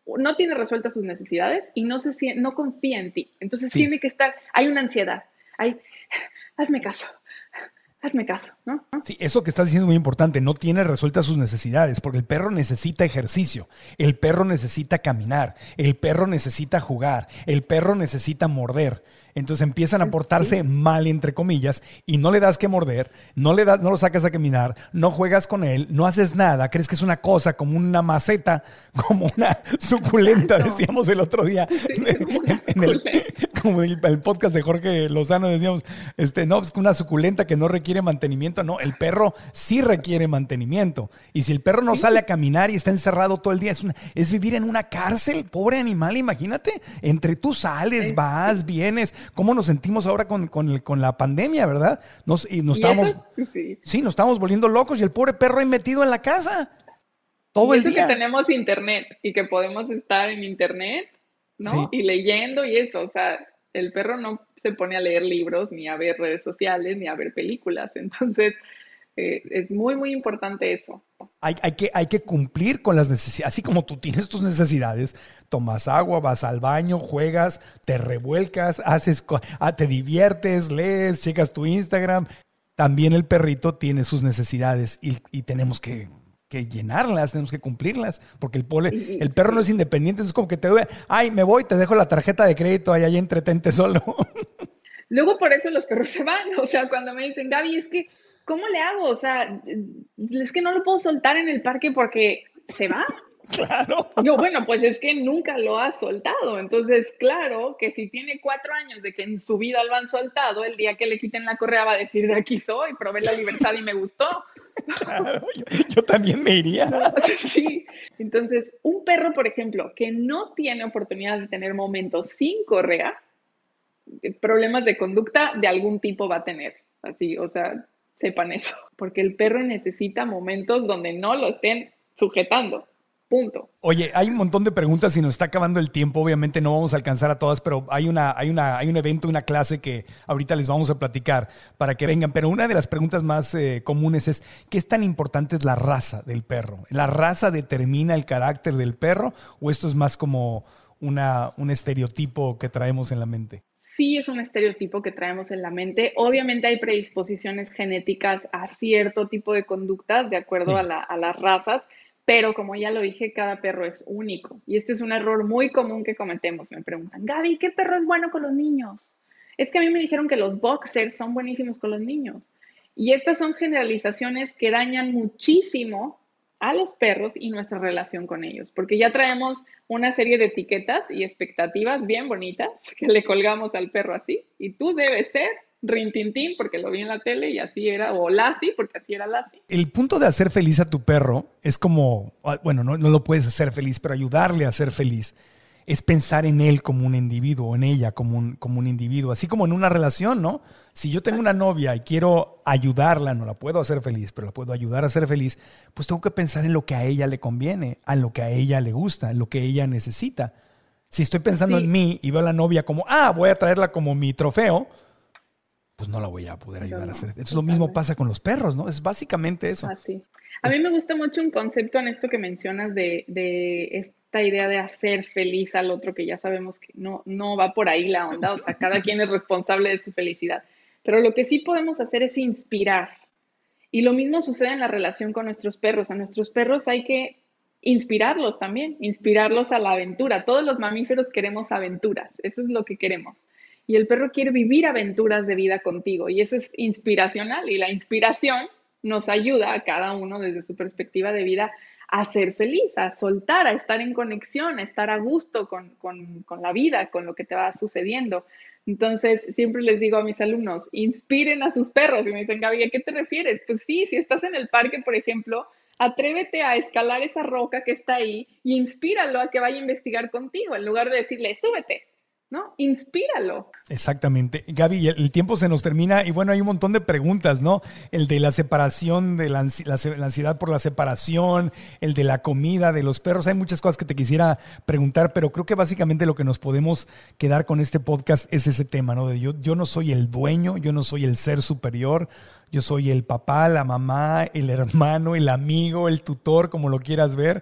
S3: no tiene resueltas sus necesidades y no, se, no confía en ti. Entonces
S1: sí.
S3: tiene que estar, hay una ansiedad, hay, hazme caso, hazme caso, ¿no?
S1: Sí, eso que estás diciendo es muy importante, no tiene resueltas sus necesidades, porque el perro necesita ejercicio, el perro necesita caminar, el perro necesita jugar, el perro necesita morder. Entonces empiezan a portarse sí. mal, entre comillas, y no le das que morder, no le das, no lo sacas a caminar, no juegas con él, no haces nada, crees que es una cosa como una maceta, como una suculenta, decíamos el otro día, sí, como, en, en el, como el, el podcast de Jorge Lozano, decíamos, este, no, es una suculenta que no requiere mantenimiento. No, el perro sí requiere mantenimiento, y si el perro no sí. sale a caminar y está encerrado todo el día, es, una, es vivir en una cárcel, pobre animal, imagínate, entre tú sales, sí. vas, vienes. ¿Cómo nos sentimos ahora con, con, el, con la pandemia, verdad? Nos, y nos ¿Y estamos, sí. sí, nos estamos volviendo locos y el pobre perro ahí metido en la casa todo
S3: y
S1: el
S3: eso
S1: día.
S3: Que tenemos internet y que podemos estar en internet, ¿no? Sí. Y leyendo y eso, o sea, el perro no se pone a leer libros, ni a ver redes sociales, ni a ver películas. Entonces, eh, es muy, muy importante eso.
S1: Hay, hay, que, hay que cumplir con las necesidades. Así como tú tienes tus necesidades, tomas agua, vas al baño, juegas, te revuelcas, haces, te diviertes, lees, checas tu Instagram. También el perrito tiene sus necesidades y, y tenemos que, que llenarlas, tenemos que cumplirlas, porque el, pole, el perro no es independiente. Es como que te digo, ay, me voy, te dejo la tarjeta de crédito, ahí, ahí entretente solo.
S3: Luego por eso los perros se van. O sea, cuando me dicen, Gaby, es que ¿cómo le hago? O sea, es que no lo puedo soltar en el parque porque se va.
S1: Claro.
S3: Yo, bueno, pues es que nunca lo has soltado. Entonces, claro que si tiene cuatro años de que en su vida lo han soltado, el día que le quiten la correa va a decir, de aquí soy, probé la libertad y me gustó.
S1: Claro, yo, yo también me iría.
S3: Sí. Entonces, un perro, por ejemplo, que no tiene oportunidad de tener momentos sin correa, problemas de conducta de algún tipo va a tener. Así, o sea, sepan eso, porque el perro necesita momentos donde no lo estén sujetando, punto.
S1: Oye, hay un montón de preguntas y nos está acabando el tiempo, obviamente no vamos a alcanzar a todas, pero hay, una, hay, una, hay un evento, una clase que ahorita les vamos a platicar para que vengan, pero una de las preguntas más eh, comunes es, ¿qué es tan importante es la raza del perro? ¿La raza determina el carácter del perro o esto es más como una, un estereotipo que traemos en la mente?
S3: Sí, es un estereotipo que traemos en la mente. Obviamente hay predisposiciones genéticas a cierto tipo de conductas de acuerdo sí. a, la, a las razas, pero como ya lo dije, cada perro es único. Y este es un error muy común que cometemos. Me preguntan, Gaby, ¿qué perro es bueno con los niños? Es que a mí me dijeron que los boxers son buenísimos con los niños. Y estas son generalizaciones que dañan muchísimo a los perros y nuestra relación con ellos, porque ya traemos una serie de etiquetas y expectativas bien bonitas que le colgamos al perro así, y tú debes ser Rintintín porque lo vi en la tele y así era, o Lassie porque así era Lassie.
S1: El punto de hacer feliz a tu perro es como, bueno, no, no lo puedes hacer feliz, pero ayudarle a ser feliz es pensar en él como un individuo, en ella como un, como un individuo, así como en una relación, ¿no? Si yo tengo una novia y quiero ayudarla, no la puedo hacer feliz, pero la puedo ayudar a ser feliz, pues tengo que pensar en lo que a ella le conviene, en lo que a ella le gusta, en lo que ella necesita. Si estoy pensando sí. en mí y veo a la novia como, ah, voy a traerla como mi trofeo, pues no la voy a poder ayudar no, a hacer. Eso es lo mismo pasa con los perros, ¿no? Es básicamente eso.
S3: Ah, sí. A mí me gusta mucho un concepto en esto que mencionas de, de esta idea de hacer feliz al otro, que ya sabemos que no, no va por ahí la onda, o sea, cada quien es responsable de su felicidad. Pero lo que sí podemos hacer es inspirar. Y lo mismo sucede en la relación con nuestros perros. A nuestros perros hay que inspirarlos también, inspirarlos a la aventura. Todos los mamíferos queremos aventuras, eso es lo que queremos. Y el perro quiere vivir aventuras de vida contigo y eso es inspiracional y la inspiración nos ayuda a cada uno desde su perspectiva de vida a ser feliz, a soltar, a estar en conexión, a estar a gusto con, con, con la vida, con lo que te va sucediendo. Entonces, siempre les digo a mis alumnos, inspiren a sus perros. Y me dicen, Gaby, ¿a qué te refieres? Pues sí, si estás en el parque, por ejemplo, atrévete a escalar esa roca que está ahí y inspíralo a que vaya a investigar contigo, en lugar de decirle, súbete. ¿No? Inspíralo.
S1: Exactamente. Gaby, el tiempo se nos termina y bueno, hay un montón de preguntas, ¿no? El de la separación, de la, ansi- la, la ansiedad por la separación, el de la comida, de los perros. Hay muchas cosas que te quisiera preguntar, pero creo que básicamente lo que nos podemos quedar con este podcast es ese tema, ¿no? De yo, yo no soy el dueño, yo no soy el ser superior, yo soy el papá, la mamá, el hermano, el amigo, el tutor, como lo quieras ver.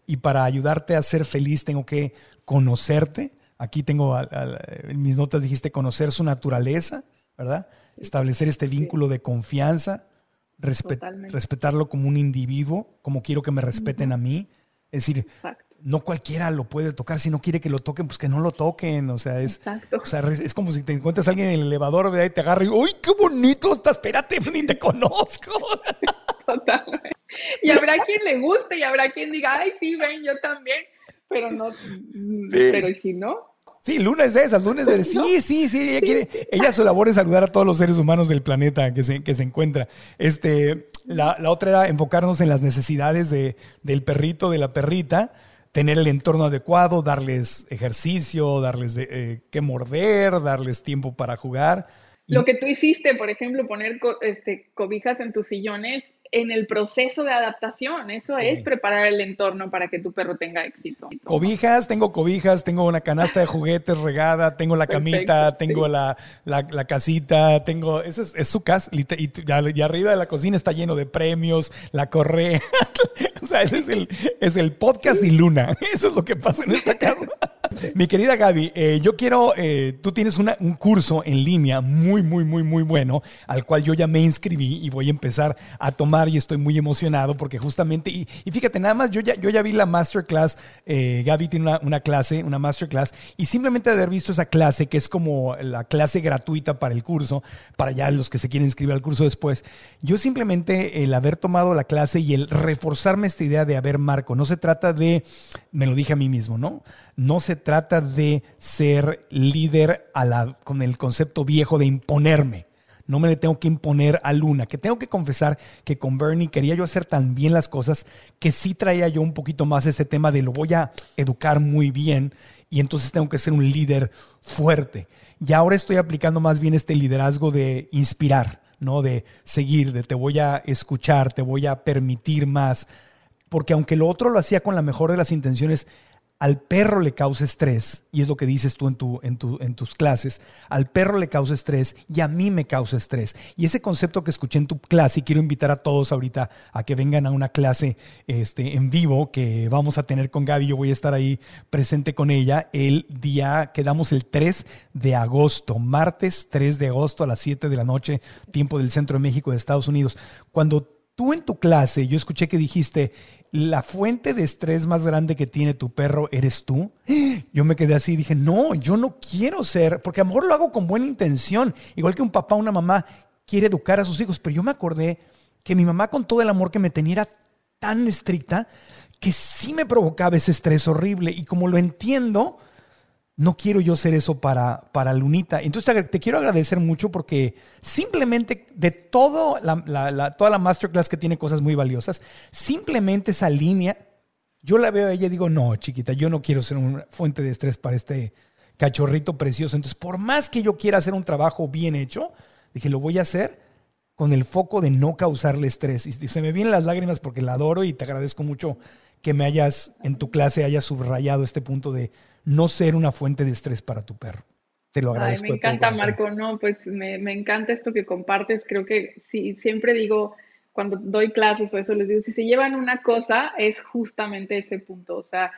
S1: y para ayudarte a ser feliz tengo que conocerte. Aquí tengo, a, a, en mis notas dijiste conocer su naturaleza, ¿verdad? Establecer este vínculo de confianza, respet, respetarlo como un individuo, como quiero que me respeten uh-huh. a mí. Es decir, exacto. No cualquiera lo puede tocar. Si no quiere que lo toquen, pues que no lo toquen. O sea, es, o sea, es como si te encuentras a alguien en el elevador, ¿verdad? Y te agarra y ¡uy, qué bonito está! Espérate, ni te conozco.
S3: Totalmente. Y habrá quien le guste y habrá quien diga, ay, sí, ven, yo también. Pero no, sí. Pero ¿y si no?
S1: Sí, Luna es de esas, Luna es de sí, ¿no? sí, sí, ella sí, quiere, sí. ella su labor es saludar a todos los seres humanos del planeta que se, que se encuentra. Este, la, la otra era enfocarnos en las necesidades de, del perrito, de la perrita, tener el entorno adecuado, darles ejercicio, darles de, eh, que morder, darles tiempo para jugar.
S3: Lo que tú hiciste, por ejemplo, poner co- este, cobijas en tus sillones, en el proceso de adaptación, eso sí. es preparar el entorno para que tu perro tenga éxito.
S1: Cobijas, tengo cobijas, tengo una canasta de juguetes regada, tengo la Perfecto, camita, tengo sí. la, la, la casita, tengo, esa es, es su casa, y, y, y arriba de la cocina está lleno de premios, la correa, o sea, ese es el, es el podcast y Luna, eso es lo que pasa en esta casa. Mi querida Gaby, eh, yo quiero, eh, tú tienes una, un curso en línea muy, muy, muy, muy bueno, al cual yo ya me inscribí y voy a empezar a tomar y estoy muy emocionado porque justamente, y, y fíjate, nada más, yo ya, yo ya vi la masterclass, eh, Gaby tiene una, una clase, una masterclass, y simplemente de haber visto esa clase, que es como la clase gratuita para el curso, para ya los que se quieren inscribir al curso después, yo simplemente el haber tomado la clase y el reforzarme esta idea de, a ver, Marco, no se trata de, me lo dije a mí mismo, ¿no? No se trata de ser líder a la, con el concepto viejo de imponerme. No me le tengo que imponer a Luna, que tengo que confesar que con Bernie quería yo hacer tan bien las cosas que sí traía yo un poquito más ese tema de lo voy a educar muy bien y entonces tengo que ser un líder fuerte. Y ahora estoy aplicando más bien este liderazgo de inspirar, ¿no? De seguir, de te voy a escuchar, te voy a permitir más. Porque aunque lo otro lo hacía con la mejor de las intenciones, al perro le causa estrés, y es lo que dices tú en, tu, en, tu, en tus clases, al perro le causa estrés y a mí me causa estrés. Y ese concepto que escuché en tu clase, y quiero invitar a todos ahorita a que vengan a una clase este, en vivo que vamos a tener con Gaby, yo voy a estar ahí presente con ella el día, quedamos el tres de agosto, martes tres de agosto a las siete de la noche, tiempo del Centro de México de Estados Unidos. Cuando tú en tu clase, yo escuché que dijiste, la fuente de estrés más grande que tiene tu perro eres tú. Yo me quedé así y dije, no, yo no quiero ser, porque a lo mejor lo hago con buena intención, igual que un papá o una mamá quiere educar a sus hijos, pero yo me acordé que mi mamá con todo el amor que me tenía era tan estricta que sí me provocaba ese estrés horrible y como lo entiendo, no quiero yo ser eso para, para Lunita. Entonces te, te quiero agradecer mucho porque simplemente de todo la, la, la, toda la masterclass que tiene cosas muy valiosas, simplemente esa línea, yo la veo a ella y digo, no, chiquita, yo no quiero ser una fuente de estrés para este cachorrito precioso. Entonces, por más que yo quiera hacer un trabajo bien hecho, dije, lo voy a hacer con el foco de no causarle estrés. Y se me vienen las lágrimas porque la adoro y te agradezco mucho que me hayas, en tu clase, hayas subrayado este punto de no ser una fuente de estrés para tu perro. Te lo agradezco.
S3: Ay, me encanta, Marco. No, pues me, me encanta esto que compartes. Creo que sí, siempre digo, cuando doy clases o eso, les digo, si se llevan una cosa, es justamente ese punto. O sea,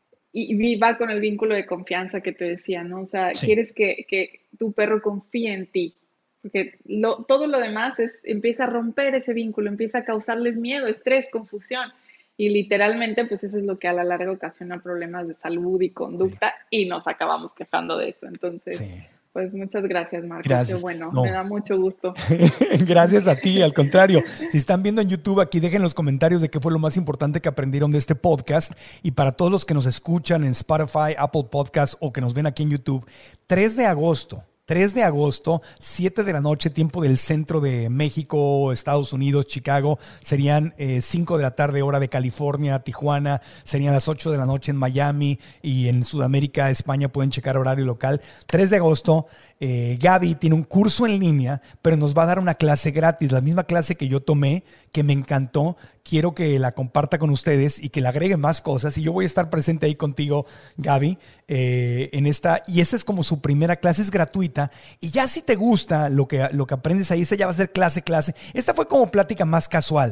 S3: y, y va con el vínculo de confianza que te decía, ¿no? O sea, sí. quieres que, que tu perro confíe en ti. Porque lo, todo lo demás es, empieza a romper ese vínculo, empieza a causarles miedo, estrés, confusión. Y literalmente, pues eso es lo que a la larga ocasiona problemas de salud y conducta sí. y nos acabamos quejando de eso. Entonces, sí. pues muchas gracias, Marco.
S1: Gracias.
S3: Qué bueno,
S1: no.
S3: me da mucho gusto.
S1: Gracias a ti, al contrario. Si están viendo en YouTube, aquí dejen los comentarios de qué fue lo más importante que aprendieron de este podcast. Y para todos los que nos escuchan en Spotify, Apple Podcasts o que nos ven aquí en YouTube, tres de agosto. tres de agosto, siete de la noche, tiempo del centro de México, Estados Unidos, Chicago. Serían eh, cinco de la tarde, hora de California, Tijuana. Serían las ocho de la noche en Miami y en Sudamérica, España, pueden checar horario local. tres de agosto, eh, Gaby tiene un curso en línea, pero nos va a dar una clase gratis, la misma clase que yo tomé, que me encantó. Quiero que la comparta con ustedes y que le agregue más cosas. Y yo voy a estar presente ahí contigo, Gaby, eh, en esta. Y esa es como su primera clase, es gratuita. Y ya si te gusta lo que, lo que aprendes ahí, esa ya va a ser clase, clase. Esta fue como plática más casual.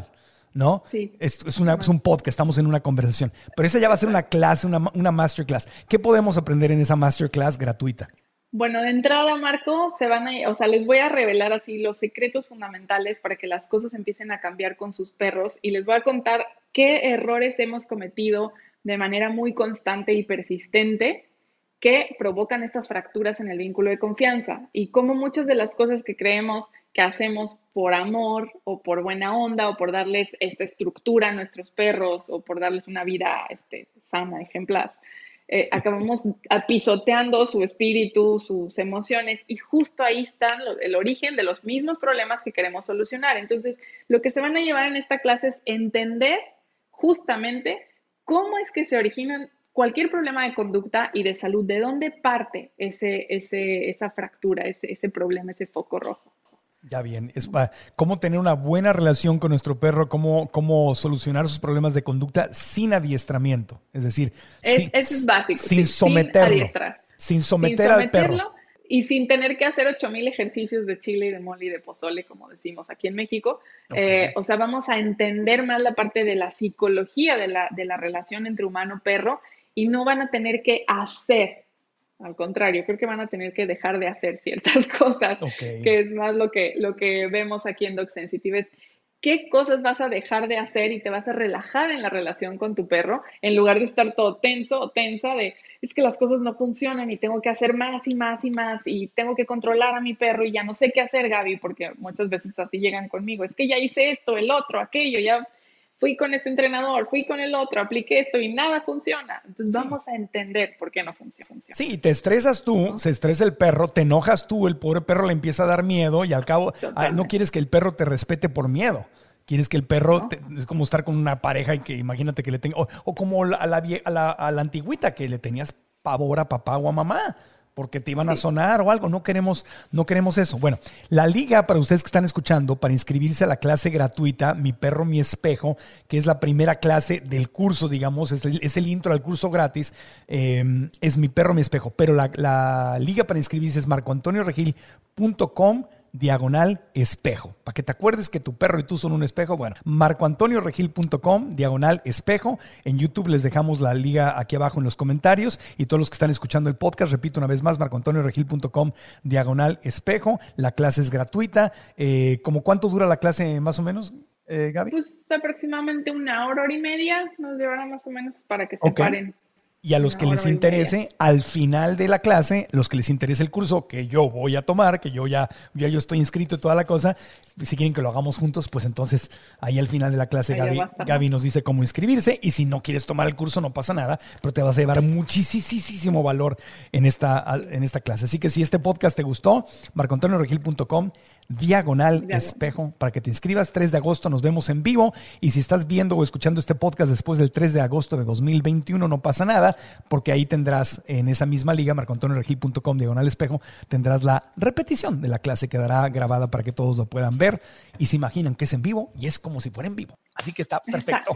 S1: ¿no?
S3: Sí.
S1: Es, es, una, es un podcast, estamos en una conversación. Pero esa ya va a ser una clase, una, una masterclass. ¿Qué podemos aprender en esa masterclass gratuita?
S3: Bueno, de entrada, Marco, se van a, o sea, les voy a revelar así los secretos fundamentales para que las cosas empiecen a cambiar con sus perros y les voy a contar qué errores hemos cometido de manera muy constante y persistente que provocan estas fracturas en el vínculo de confianza y cómo muchas de las cosas que creemos que hacemos por amor o por buena onda o por darles esta estructura a nuestros perros o por darles una vida este, sana, ejemplar, eh, acabamos pisoteando su espíritu, sus emociones y justo ahí está lo, el origen de los mismos problemas que queremos solucionar. Entonces, lo que se van a llevar en esta clase es entender justamente cómo es que se originan cualquier problema de conducta y de salud, de dónde parte ese, ese, esa fractura, ese, ese problema, ese foco rojo.
S1: Ya bien, es uh, cómo tener una buena relación con nuestro perro, cómo, cómo solucionar sus problemas de conducta sin adiestramiento. Es decir,
S3: es,
S1: sin,
S3: eso es básico.
S1: Sin
S3: sí,
S1: someterlo.
S3: Sin,
S1: sin someter sin al perro.
S3: Y sin tener que hacer ocho mil ejercicios de chile y de mole y de pozole, como decimos aquí en México. Okay. Eh, o sea, vamos a entender más la parte de la psicología de la, de la relación entre humano-perro y no van a tener que hacer. Al contrario, creo que van a tener que dejar de hacer ciertas cosas, okay. que es más lo que, lo que vemos aquí en Dog Sensitive. Es qué cosas vas a dejar de hacer y te vas a relajar en la relación con tu perro, en lugar de estar todo tenso o tensa de, es que las cosas no funcionan y tengo que hacer más y más y más y tengo que controlar a mi perro y ya no sé qué hacer, Gaby, porque muchas veces así llegan conmigo. Es que ya hice esto, el otro, aquello, ya fui con este entrenador, fui con el otro, apliqué esto y nada funciona. Entonces sí. vamos a entender por qué no funciona.
S1: Sí, te estresas tú, ¿no? Se estresa el perro, te enojas tú, el pobre perro le empieza a dar miedo y al cabo ay, no quieres que el perro te respete por miedo. Quieres que el perro, ¿no? te, es como estar con una pareja y que imagínate que le tenga, o, o como a la, a, la, a la antigüita que le tenías pavor a papá o a mamá. Porque te iban a sonar o algo. No queremos, no queremos eso. Bueno, la liga para ustedes que están escuchando, para inscribirse a la clase gratuita, Mi Perro, Mi Espejo, que es la primera clase del curso, digamos, es el, es el intro al curso gratis, eh, es Mi Perro, Mi Espejo. Pero la, la liga para inscribirse es marcoantonioregil.com diagonal espejo. Para que te acuerdes que tu perro y tú son un espejo. Bueno, marcoantonioregil.com diagonal espejo. En YouTube les dejamos la liga aquí abajo en los comentarios y todos los que están escuchando el podcast, repito una vez más, marcoantonioregil.com diagonal espejo. La clase es gratuita. Eh, ¿Cómo cuánto dura la clase más o menos, eh, Gaby?
S3: Pues aproximadamente una hora, hora y media nos llevará más o menos para que se
S1: okay.
S3: paren.
S1: Y a los que les interese, al final de la clase, los que les interese el curso que yo voy a tomar, que yo ya, ya yo estoy inscrito y toda la cosa, si quieren que lo hagamos juntos, pues entonces ahí al final de la clase Gaby, Gaby nos dice cómo inscribirse. Y si no quieres tomar el curso, no pasa nada, pero te vas a llevar muchísimo valor en esta, en esta clase. Así que si este podcast te gustó, marcoantonioregil.com diagonal espejo para que te inscribas. tres de agosto nos vemos en vivo y si estás viendo o escuchando este podcast después del tres de agosto de dos mil veintiuno no pasa nada porque ahí tendrás en esa misma liga marcoantonioregil.com diagonal espejo tendrás la repetición de la clase, quedará grabada para que todos lo puedan ver y se imaginan que es en vivo y es como si fuera en vivo, así que está perfecto.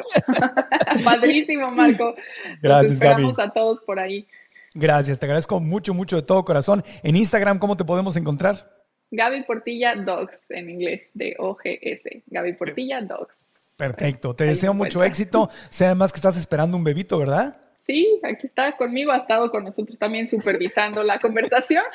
S3: Padrísimo, Marco.
S1: Gracias, Gaby.
S3: Esperamos a todos por ahí.
S1: Gracias, te agradezco mucho, mucho de todo corazón. En Instagram, ¿cómo te podemos encontrar?
S3: Gaby Portilla Dogs, en inglés, de O G S. Gaby Portilla Dogs.
S1: Perfecto. Te Ahí deseo mucho éxito. Sé además que estás esperando un bebito, ¿verdad?
S3: Sí, aquí está conmigo. Ha estado con nosotros también supervisando la conversación.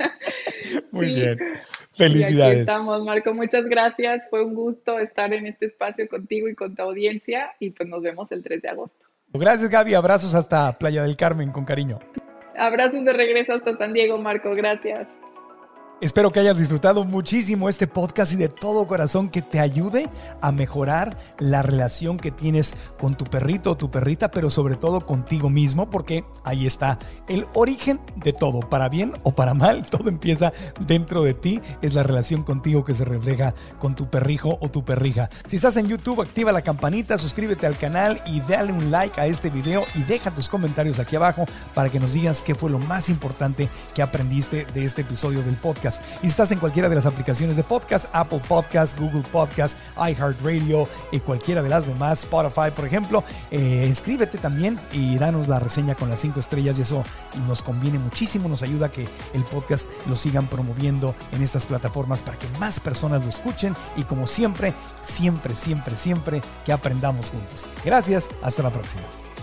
S1: Muy sí. bien.
S3: Felicidades. Y aquí estamos, Marco. Muchas gracias. Fue un gusto estar en este espacio contigo y con tu audiencia. Y pues nos vemos el tres de agosto.
S1: Gracias, Gaby. Abrazos hasta Playa del Carmen, con cariño.
S3: Abrazos de regreso hasta San Diego, Marco. Gracias.
S1: Espero que hayas disfrutado muchísimo este podcast y de todo corazón que te ayude a mejorar la relación que tienes con tu perrito o tu perrita, pero sobre todo contigo mismo, porque ahí está el origen de todo, para bien o para mal, todo empieza dentro de ti, es la relación contigo que se refleja con tu perrijo o tu perrija. Si estás en YouTube, activa la campanita, suscríbete al canal y dale un like a este video y deja tus comentarios aquí abajo para que nos digas qué fue lo más importante que aprendiste de este episodio del podcast podcast. Y si estás en cualquiera de las aplicaciones de podcast, Apple Podcast, Google Podcast, iHeartRadio y cualquiera de las demás, Spotify, por ejemplo, eh, inscríbete también y danos la reseña con las cinco estrellas y eso nos conviene muchísimo, nos ayuda a que el podcast lo sigan promoviendo en estas plataformas para que más personas lo escuchen y como siempre, siempre, siempre, siempre que aprendamos juntos. Gracias, hasta la próxima.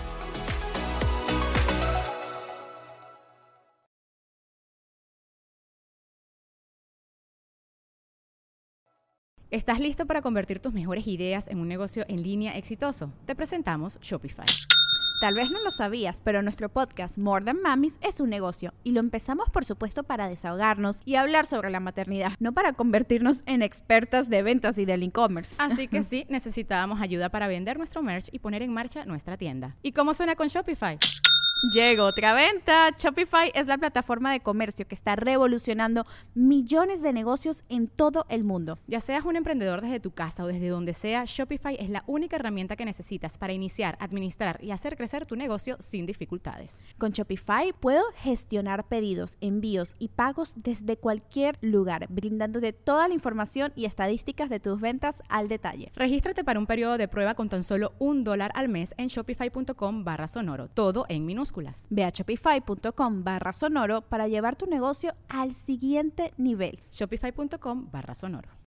S4: ¿Estás listo para convertir tus mejores ideas en un negocio en línea exitoso? Te presentamos Shopify.
S5: Tal vez no lo sabías, pero nuestro podcast More Than Mamis es un negocio y lo empezamos por supuesto para desahogarnos y hablar sobre la maternidad, no para convertirnos en expertas de ventas y del e-commerce.
S4: Así que sí, necesitábamos ayuda para vender nuestro merch y poner en marcha nuestra tienda. ¿Y cómo suena con Shopify?
S5: Llegó otra venta. Shopify es la plataforma de comercio que está revolucionando millones de negocios en todo el mundo.
S4: Ya seas un emprendedor desde tu casa o desde donde sea, Shopify es la única herramienta que necesitas para iniciar, administrar y hacer crecer tu negocio sin dificultades.
S5: Con Shopify puedo gestionar pedidos, envíos y pagos desde cualquier lugar, brindándote toda la información y estadísticas de tus ventas al detalle.
S4: Regístrate para un periodo de prueba con tan solo un dólar al mes en shopify.com barra sonoro, todo en minúsculas.
S5: Ve a shopify.com barra sonoro para llevar tu negocio al siguiente nivel.
S4: Shopify.com barra sonoro.